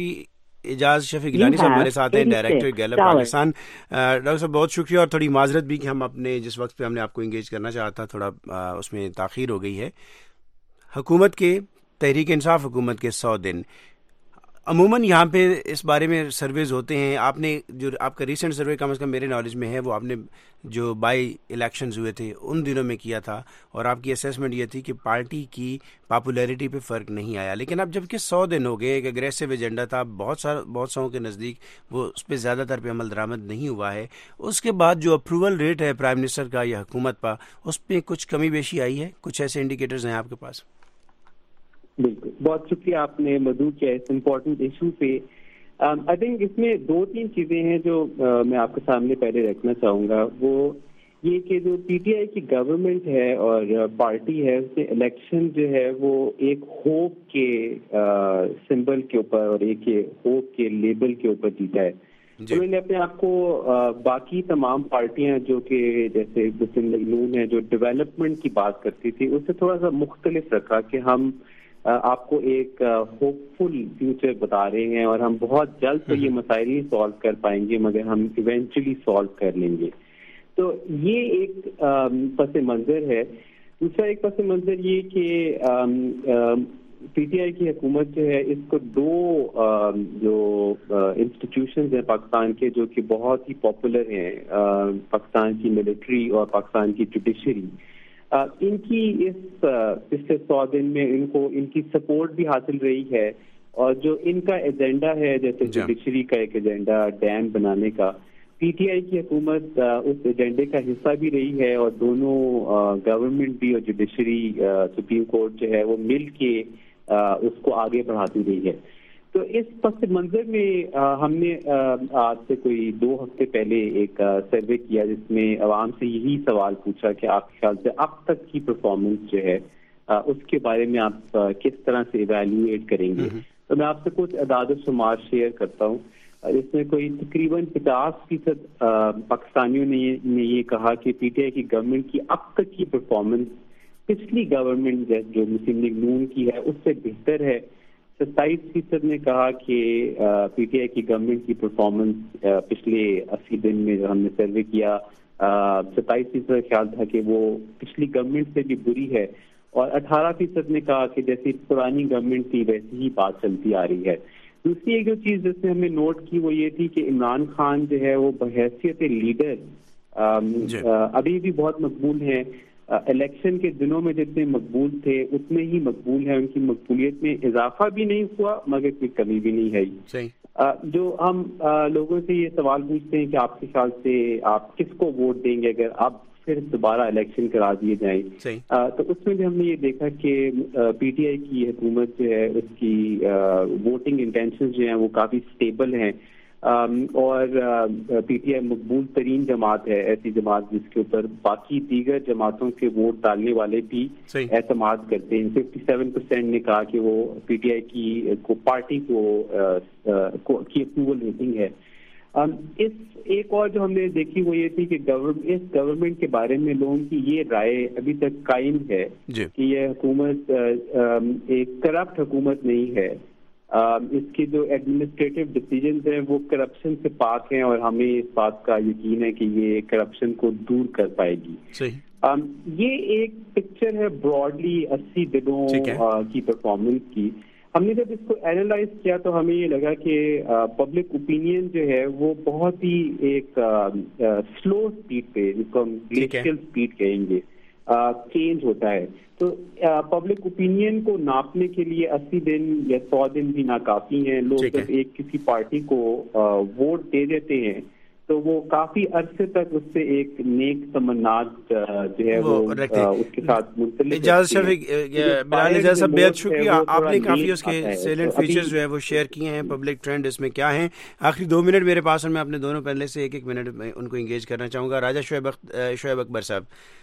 اعجاز شفیع گیلانی صاحب ہمارے ساتھ ہیں، ڈائریکٹر گیلپ پاکستان۔ ڈاکٹر صاحب بہت شکریہ، اور تھوڑی معذرت بھی کہ ہم اپنے جس وقت پہ ہم نے آپ کو انگیج کرنا چاہا تھا تھوڑا اس میں تاخیر ہو گئی ہے۔ حکومت کے تحریک انصاف حکومت کے 100 دن عموماً یہاں پہ اس بارے میں سرویز ہوتے ہیں۔ آپ نے جو آپ کا ریسنٹ سروے کم از کم میرے نالج میں ہے وہ آپ نے جو بائی الیکشنز ہوئے تھے ان دنوں میں کیا تھا، اور آپ کی اسیسمنٹ یہ تھی کہ پارٹی کی پاپولیرٹی پہ فرق نہیں آیا۔ لیکن اب جب کہ 100 دن ہو گئے، ایک اگریسو ایجنڈا تھا، بہت سو کے نزدیک وہ اس پہ زیادہ تر پہ عمل درآمد نہیں ہوا ہے۔ اس کے بعد جو اپروول ریٹ ہے پرائم منسٹر کا یا حکومت کا، اس پہ کچھ کمی بیشی آئی ہے؟ کچھ ایسے انڈیکیٹرز ہیں آپ کے پاس؟ بالکل، بہت شکریہ آپ نے مدعو کیا اس امپورٹنٹ ایشو پہ۔ آئی تھنک اس میں 2-3 چیزیں ہیں جو میں آپ کے سامنے پہلے رکھنا چاہوں گا۔ وہ یہ کہ جو PTI کی گورنمنٹ ہے اور پارٹی ہے، اس نے الیکشن جو ہے وہ ایک ہوپ کے سمبل کے اوپر اور ایک ہوپ کے لیبل کے اوپر جیتا ہے۔ انہوں نے اپنے آپ کو باقی تمام پارٹیاں جو کہ جیسے مسلم لیگ نون ہے جو ڈیولپمنٹ کی بات کرتی تھی، اس سے تھوڑا سا مختلف رکھا کہ ہم آپ کو ایک ہوپ فل فیوچر بتا رہے ہیں اور ہم بہت جلد تو یہ مسائل نہیں سالو کر پائیں گے مگر ہم ایونچولی سالو کر لیں گے۔ تو یہ ایک پس منظر ہے۔ دوسرا ایک پس منظر یہ کہ PTI کی حکومت جو ہے اس کو 2 جو انسٹیٹیوشنز ہیں پاکستان کے جو کہ بہت ہی پاپولر ہیں، پاکستان کی ملٹری اور پاکستان کی جوڈیشری، ان کی اس پچھلے 100 دن میں ان کو ان کی سپورٹ بھی حاصل رہی ہے، اور جو ان کا ایجنڈا ہے جیسے جوڈیشری کا ایک ایجنڈا ڈیم بنانے کا، پی ٹی آئی کی حکومت اس ایجنڈے کا حصہ بھی رہی ہے، اور دونوں گورنمنٹ بھی اور جوڈیشری سپریم کورٹ جو ہے وہ مل کے اس کو آگے بڑھاتی رہی ہے. تو اس پس منظر میں ہم نے آج سے کوئی 2 ہفتے پہلے ایک سروے کیا جس میں عوام سے یہی سوال پوچھا کہ آپ کے خیال سے اب تک کی پرفارمنس جو ہے اس کے بارے میں آپ کس طرح سے ایویلیویٹ کریں گے. تو میں آپ سے کچھ اعداد و شمار شیئر کرتا ہوں. اس میں کوئی تقریباً 50% پاکستانیوں نے یہ کہا کہ پی ٹی آئی کی گورنمنٹ کی اب تک کی پرفارمنس پچھلی گورنمنٹ جو مسلم لیگ نون کی ہے اس سے بہتر ہے. 27% نے کہا کہ پی ٹی آئی کی گورنمنٹ کی پرفارمنس پچھلے 80 دن میں جو ہم نے سروے کیا 27% خیال تھا کہ وہ پچھلی گورنمنٹ سے بھی بری ہے، اور 18% نے کہا کہ جیسی پرانی گورنمنٹ تھی ویسی ہی بات چلتی آ رہی ہے. دوسری ایک جو چیز جس میں ہم نے نوٹ کی وہ یہ تھی کہ عمران خان جو ہے وہ بحیثیت لیڈر ابھی بھی بہت مقبول ہیں. الیکشن کے دنوں میں جتنے مقبول تھے اتنے ہی مقبول ہیں، ان کی مقبولیت میں اضافہ بھی نہیں ہوا مگر کوئی کمی بھی نہیں ہے. جو ہم لوگوں سے یہ سوال پوچھتے ہیں کہ آپ کے خیال سے آپ کس کو ووٹ دیں گے اگر آپ پھر دوبارہ الیکشن کرا دیے جائیں، تو اس میں بھی ہم نے یہ دیکھا کہ پی ٹی آئی کی حکومت جو ہے اس کی ووٹنگ انٹینشن جو ہیں وہ کافی سٹیبل ہیں، اور پی ٹی آئی مقبول ترین جماعت ہے، ایسی جماعت جس کے اوپر باقی دیگر جماعتوں کے ووٹ ڈالنے والے بھی اعتماد کرتے ہیں. 57% نے کہا کہ وہ پی ٹی آئی کی پارٹی کی اپروول ریٹنگ ہے. اس ایک اور جو ہم نے دیکھی وہ یہ تھی کہ اس گورنمنٹ کے بارے میں لوگوں کی یہ رائے ابھی تک قائم ہے کہ یہ حکومت ایک کرپٹ حکومت نہیں ہے. اس کے جو ایڈمنسٹریٹو ڈیسیجنز ہیں وہ کرپشن سے پاک ہیں، اور ہمیں اس بات کا یقین ہے کہ یہ کرپشن کو دور کر پائے گی. یہ ایک پکچر ہے براڈلی 80 دنوں کی پرفارمنس کی. ہم نے جب اس کو اینالائز کیا تو ہمیں یہ لگا کہ پبلک اوپینین جو ہے وہ بہت ہی ایک سلو اسپیڈ پہ، جس کو ہم گلیشیل اسپیڈ کہیں گے، چینج ہوتا ہے. تو پبلک اوپینین کو ناپنے کے لیے 80 دن یا 100 دن بھی ناکافی ہیں. لوگ جب ایک کسی پارٹی کو ووٹ دے دیتے ہیں تو وہ کافی عرصے تک اس سے ایک نیک تمنات جو ہے وہ اس کے ساتھ منسلک. اجازت صاحب بہت شکریہ، آپ نے کافی اس کے سیلنٹ فیچرز جو ہے وہ شیئر کیے ہیں. پبلک ٹرینڈ اس میں کیا ہیں. آخری 2 منٹ میرے پاس، اور میں اپنے دونوں پہلے سے 1 منٹ میں ان کو انگیج کرنا چاہوں گا. راجہ شعیب اکبر صاحب،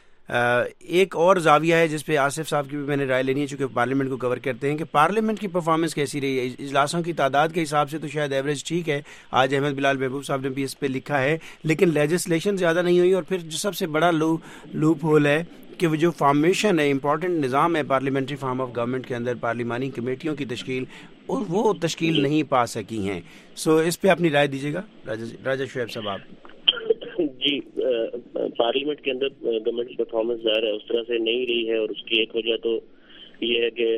ایک اور زاویہ ہے جس پہ آصف صاحب کی بھی میں نے رائے لینی ہے چونکہ پارلیمنٹ کو کور کرتے ہیں کہ پارلیمنٹ کی پرفارمنس کیسی رہی ہے. اجلاسوں کی تعداد کے حساب سے تو شاید ایوریج ٹھیک ہے، آج احمد بلال محبوب صاحب نے بھی اس پہ لکھا ہے، لیکن لیجسلیشن زیادہ نہیں ہوئی. اور پھر جو سب سے بڑا لوپ ہول ہے کہ وہ جو فارمیشن ہے، امپورٹنٹ نظام ہے پارلیمنٹری فارم آف گورنمنٹ کے اندر، پارلیمانی کمیٹیوں کی تشکیل، وہ تشکیل نہیں پا سکی ہیں. سو اس پہ اپنی رائے دیجیے گا راجہ شعیب صاحب آپ. جی، پارلیمنٹ کے اندر گورنمنٹ کی پرفارمنس ظاہر ہے اس طرح سے نہیں رہی ہے، اور اس کی ایک وجہ تو یہ ہے کہ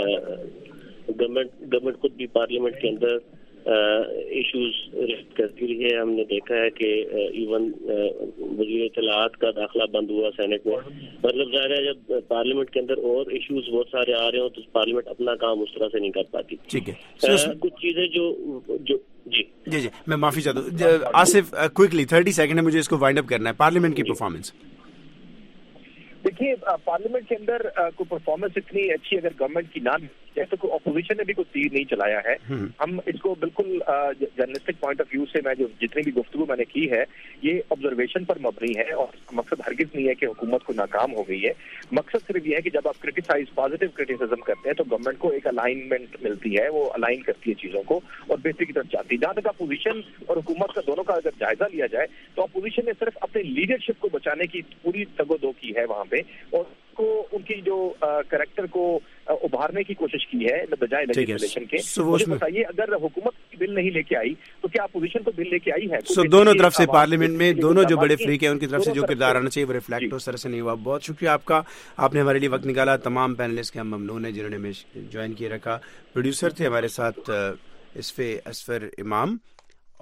گورنمنٹ خود بھی پارلیمنٹ کے اندر ایشوز ریز کرتی رہی ہے. ہم نے دیکھا ہے کہ ایون وزیر اطلاعات کا داخلہ بند ہوا سینٹ میں. مطلب ظاہر ہے جب پارلیمنٹ کے اندر اور ایشوز بہت سارے آ رہے ہوں تو پارلیمنٹ اپنا کام اس طرح سے نہیں کر پاتی. ٹھیک ہے، کچھ چیزیں جو جی میں معافی چاہتا ہوں. آصف کوئکلی 30 سیکنڈ ہے، مجھے اس کو وائنڈ اپ کرنا ہے. پارلیمنٹ کی پرفارمنس. دیکھیے، پارلیمنٹ کے اندر کوئی پرفارمنس اتنی اچھی اگر گورنمنٹ کی نہ جیسے کوئی اپوزیشن نے بھی کوئی تیر نہیں چلایا ہے. ہم اس کو بالکل جرنلسٹک پوائنٹ آف ویو سے میں جو جتنی بھی گفتگو میں نے کی ہے یہ آبزرویشن پر مبنی ہے، اور مقصد ہرگز نہیں ہے کہ حکومت کو ناکام ہو گئی ہے. مقصد صرف یہ ہے کہ جب آپ کرٹیسائز پازیٹیو کرٹیسزم کرتے ہیں تو گورنمنٹ کو ایک الائنمنٹ ملتی ہے، وہ الائن کرتی ہے چیزوں کو اور بہتری کی طرف جاتی ہے. جہاں تک اپوزیشن اور حکومت کا دونوں کا اگر جائزہ لیا جائے تو اپوزیشن نے صرف اپنے لیڈرشپ کو بچانے کی پوری تگ و دو کی ہے وہاں پہ، اور کو ان کی جو کریکٹر کو ابھارنے کی کوشش کی ہے بجائے لیجسلیشن کے. مجھے بتائیے اگر حکومت بل نہیں لے کے آئی تو کیا اپوزیشن تو بل لے کے آئی ہے؟ دونوں طرف سے پارلیمنٹ میں دونوں جو بڑے فریق ہیں ان کی طرف سے جو کردار آنا چاہیے وہ ریفلیکٹ اس طرح سے نہیں ہوا. بہت شکریہ آپ کا، آپ نے ہمارے لیے وقت نکالا. تمام پینلسٹ کے ہم ممنون ہیں جنہوں نے ہمیں جوائن کیے رکھا. پروڈیوسر تھے ہمارے ساتھ اسفر امام،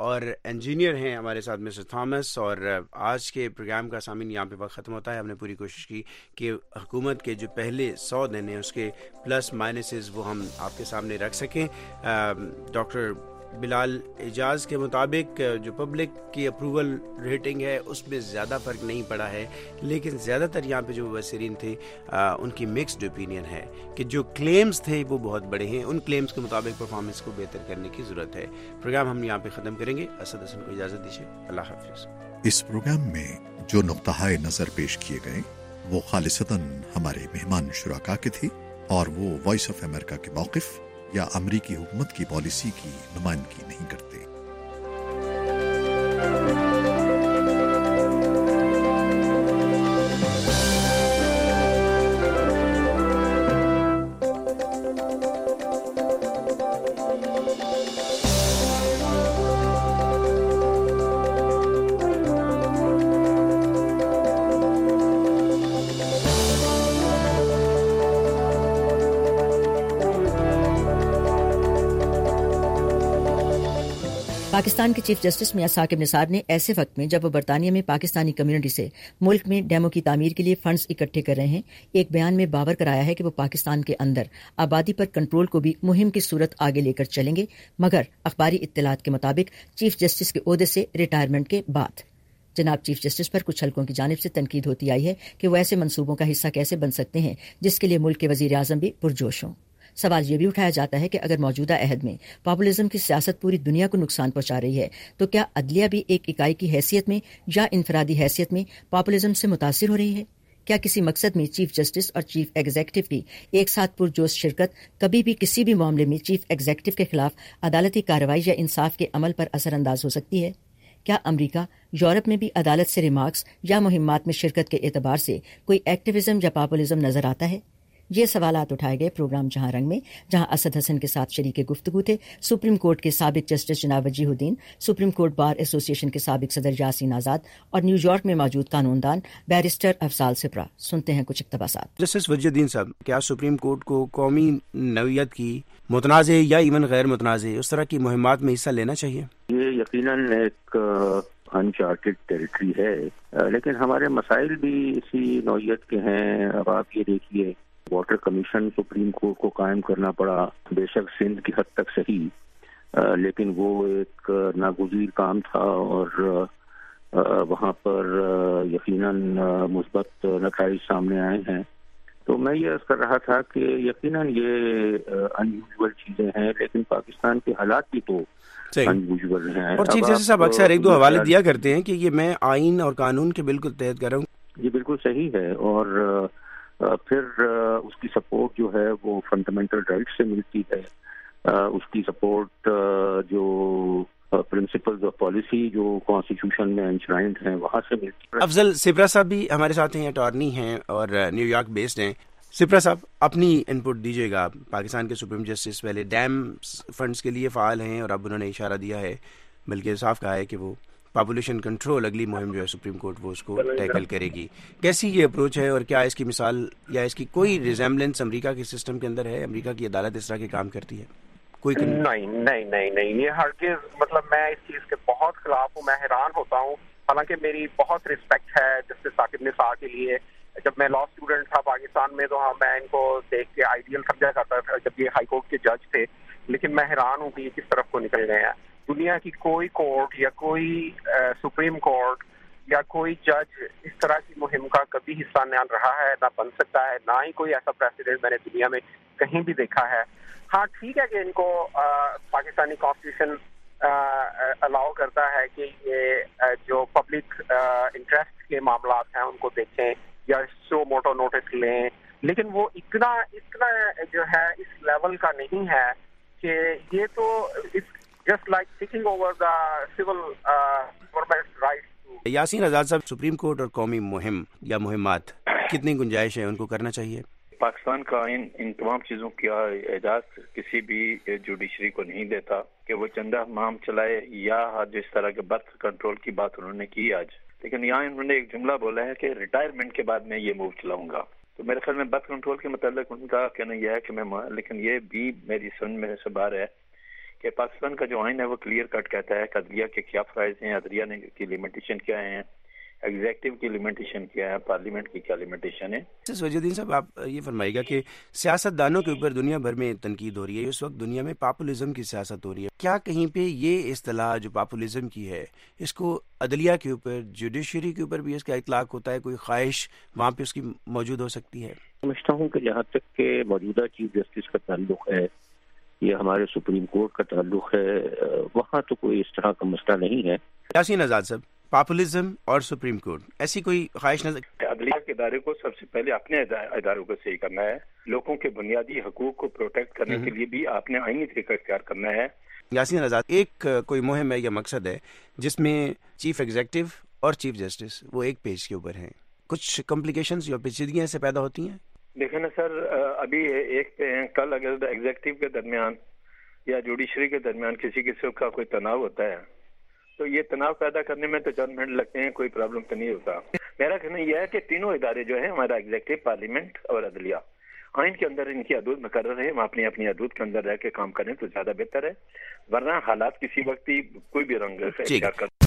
اور انجینئر ہیں ہمارے ساتھ مسٹر تھامس. اور آج کے پروگرام کا سامعین یہاں پہ وقت ختم ہوتا ہے. ہم نے پوری کوشش کی کہ حکومت کے جو پہلے 100 دن ہیں اس کے پلس مائنسز وہ ہم آپ کے سامنے رکھ سکیں. ڈاکٹر بلال اعجاز کے مطابق جو پبلک کی اپروول ریٹنگ ہے اس میں زیادہ فرق نہیں پڑا ہے, لیکن زیادہ تر یہاں پہ جو مبصرین تھے ان کی مکسڈ اوپینین ہے کہ جو کلیمز تھے وہ بہت بڑے ہیں. ان کلیمز کے مطابق پرفارمنس کو بہتر کرنے کی ضرورت ہے. پروگرام ہم یہاں پہ ختم کریں گے. اسد حسن کو اجازت دیجیے. اللہ حافظ. اس پروگرام میں جو نقطۂ نظر پیش کیے گئے وہ خالصتاً ہمارے مہمان شرکا کے تھے اور وہ وائس آف امریکہ کے موقف یا امریکی حکومت کی پالیسی کی نمائندگی نہیں کرتے. پاکستان کے چیف جسٹس میاں ثاقب نثار نے ایسے وقت میں جب وہ برطانیہ میں پاکستانی کمیونٹی سے ملک میں ڈیموں کی تعمیر کے لیے فنڈز اکٹھے کر رہے ہیں, ایک بیان میں باور کرایا ہے کہ وہ پاکستان کے اندر آبادی پر کنٹرول کو بھی مہم کی صورت آگے لے کر چلیں گے, مگر اخباری اطلاعات کے مطابق چیف جسٹس کے عہدے سے ریٹائرمنٹ کے بعد. جناب چیف جسٹس پر کچھ حلقوں کی جانب سے تنقید ہوتی آئی ہے کہ وہ ایسے منصوبوں کا حصہ کیسے بن سکتے ہیں جس کے لیے ملک کے وزیر اعظم بھی پرجوش ہوں. سوال یہ بھی اٹھایا جاتا ہے کہ اگر موجودہ عہد میں پاپولزم کی سیاست پوری دنیا کو نقصان پہنچا رہی ہے تو کیا عدلیہ بھی ایک اکائی کی حیثیت میں یا انفرادی حیثیت میں پاپولزم سے متاثر ہو رہی ہے؟ کیا کسی مقصد میں چیف جسٹس اور چیف ایگزیکٹو کی ایک ساتھ پرجوش شرکت کبھی بھی کسی بھی معاملے میں چیف ایگزیکٹو کے خلاف عدالتی کارروائی یا انصاف کے عمل پر اثر انداز ہو سکتی ہے؟ کیا امریکہ یورپ میں بھی عدالت سے ریمارکس یا مہمات میں شرکت کے اعتبار سے کوئی ایکٹیویزم یا پاپولزم نظر آتا ہے؟ یہ سوالات اٹھائے گئے پروگرام جہاں رنگ میں, جہاں اسد حسن کے ساتھ شریک گفتگو تھے سپریم کورٹ کے سابق جسٹس جناب وجیہ الدین, سپریم کورٹ بار ایسوسی ایشن کے سابق صدر یاسین آزاد اور نیو یارک میں موجود قانون دان بیرسٹر افضال سپرا. سنتے ہیں کچھ اقتباسات. جسٹس وجیہ الدین صاحب, کیا سپریم کورٹ کو قومی نوعیت کی متنازع یا ایون غیر متنازع اس طرح کی مہمات میں حصہ لینا چاہیے؟ یہ یقیناً ایک انچارٹڈ ٹیریٹری ہے, لیکن ہمارے مسائل بھی اسی نوعیت کے ہیں. اب آپ یہ دیکھیے, واٹر کمیشن سپریم کورٹ کو قائم کرنا پڑا, بے شک سندھ کی حد تک صحیح, لیکن وہ ایک ناگزیر کام تھا اور وہاں پر یقیناً مثبت نتائج سامنے آئے ہیں. تو میں یہ عرض کر رہا تھا کہ یقیناً یہ انیوژول چیزیں ہیں, لیکن پاکستان کے حالات بھی تو انیوژول ہیں. اور چیف جسٹس صاحب اکثر ایک دو حوالے دیا کرتے ہیں کہ یہ میں آئین اور قانون کے بالکل تحت کر رہا ہوں. یہ بالکل صحیح ہے, اور پھر اس کی سپورٹ جو ہے وہ فنڈامنٹل رائٹ سے ملتی ہے, اس کی سپورٹ جو پرنسپلز آف پالیسی جو کانسٹیٹیوشن میں انشرائنڈ ہیں وہاں سے ملتی ہے. افضل سپرا صاحب بھی ہمارے ساتھ ہیں, اٹارنی ہیں اور نیو یارک بیسڈ ہیں. سپرا صاحب اپنی ان پٹ دیجیے گا. پاکستان کے سپریم جسٹس پہلے ڈیم فنڈز کے لیے فعال ہیں اور اب انہوں نے اشارہ دیا ہے, بلکہ صاف کہا ہے کہ وہ پاپولیشن کنٹرول اگلی مہم جو ہے سپریم کورٹ وہ اس کو ٹیکل کرے گی. کیسی یہ اپروچ ہے اور کیا اس کی مثال یا اس کی کوئی ریزیمبلنس امریکہ کے سسٹم کے اندر ہے؟ امریکہ کی عدالت اس طرح کے کام کرتی ہے؟ کوئی نہیں, یہ ہرگز, مطلب میں اس چیز کے بہت خلاف ہوں. میں حیران ہوتا ہوں, حالانکہ میری بہت رسپیکٹ ہے جسٹس ثاقب نثار کے لیے. جب میں لا اسٹوڈنٹ تھا پاکستان میں تو میں ان کو دیکھ کے آئیڈیل سمجھا جاتا تھا جب یہ ہائی کورٹ کے جج تھے, لیکن میں حیران ہوں کہ یہ کس طرف کو نکل گئے ہیں. دنیا کی کوئی کورٹ یا کوئی سپریم کورٹ یا کوئی جج اس طرح کی مہم کا کبھی حصہ نہ رہا ہے, نہ بن سکتا ہے, نہ ہی کوئی ایسا پریسیڈنٹ میں نے دنیا میں کہیں بھی دیکھا ہے. ہاں ٹھیک ہے کہ ان کو پاکستانی کانسٹیٹیوشن الاؤ کرتا ہے کہ یہ جو پبلک انٹرسٹ کے معاملات ہیں ان کو دیکھیں یا سو موٹو نوٹس لیں, لیکن وہ اتنا جو ہے اس لیول کا نہیں ہے کہ یہ تو just like taking over the civil government rights to. Yasin آزاد صاحب, سپریم کورٹ اور قومی مہم یا مہمات کتنی گنجائش ہے ان کو کرنا چاہیے؟ پاکستان کا ان تمام چیزوں کا اعزاز کسی بھی جوڈیشری کو نہیں دیتا کہ وہ چندہ مہم چلائے یا جس طرح کے برتھ کنٹرول کی بات انہوں نے کی آج, لیکن یہاں انہوں نے ایک جملہ بولا ہے کہ ریٹائرمنٹ کے بعد میں یہ موو چلاؤں گا. تو میرے خیال میں برتھ کنٹرول کے متعلق ان کا کہنا یہ ہے کہ میں, لیکن یہ بھی میری سمجھ میں سے باہر ہے کہ پاکستان کا جو آئین ہے وہ کلیئر کٹ کہتا ہے کہ عدلیہ کے کیا فرائض ہیں، عدلیہ نے کی لمیٹیشن کیا ہیں، ایگزیکٹو کی لمیٹیشن کیا ہے، پارلیمنٹ کی کیا لمیٹیشن ہے. وجہ الدین صاحب، آپ یہ فرمائیے گا کہ سیاست دانوں کے اوپر دنیا بھر میں تنقید ہو رہی ہے، اس وقت دنیا میں پاپولزم کی سیاست ہو رہی ہے، کیا کہیں پہ یہ اصطلاح جو پاپولزم کی ہے اس کو عدلیہ کے اوپر، جوڈیشری کے اوپر بھی اس کا اطلاق ہوتا ہے؟ کوئی خواہش وہاں پہ اس کی موجود ہو سکتی ہے؟ سمجھتا ہوں کہ جہاں تک کہ موجودہ چیف جسٹس کا تعلق ہے یا ہمارے سپریم کورٹ کا تعلق ہے، وہاں تو کوئی اس طرح کا مسئلہ نہیں ہے. یاسین آزاد صاحب، پاپولزم اور سپریم کورٹ، ایسی کوئی خواہش نظر؟ عدلیہ کے ادارے کو سب سے پہلے اپنے اداروں کو صحیح کرنا ہے، لوگوں کے بنیادی حقوق کو پروٹیکٹ کرنے کے لیے بھی آپ نے آئینی طریقہ اختیار کرنا ہے. یاسین آزاد، ایک کوئی مہم ہے یا مقصد ہے جس میں چیف ایگزیکٹو اور چیف جسٹس وہ ایک پیج کے اوپر ہیں، کچھ کمپلیکیشنز یا پیچیدگیاں سے پیدا ہوتی ہیں؟ دیکھیں نا سر، ابھی ایک پہ ہیں، کل اگر ایگزیکٹو کے درمیان یا جوڈیشری کے درمیان کسی قسم کا کوئی تناؤ ہوتا ہے تو یہ تناؤ پیدا کرنے میں تو چند منٹ لگتے ہیں، کوئی پرابلم تو نہیں ہوتا. میرا کہنا یہ ہے کہ تینوں ادارے جو ہیں ہمارا ایگزیکٹو، پارلیمنٹ اور عدلیہ، آئین کے اندر ان کی حدود مقرر ہے، ہم اپنی حدود کے اندر رہ کے کام کریں تو زیادہ بہتر ہے، ورنہ حالات کسی وقت ہی کوئی بھی رنگ اختیار کر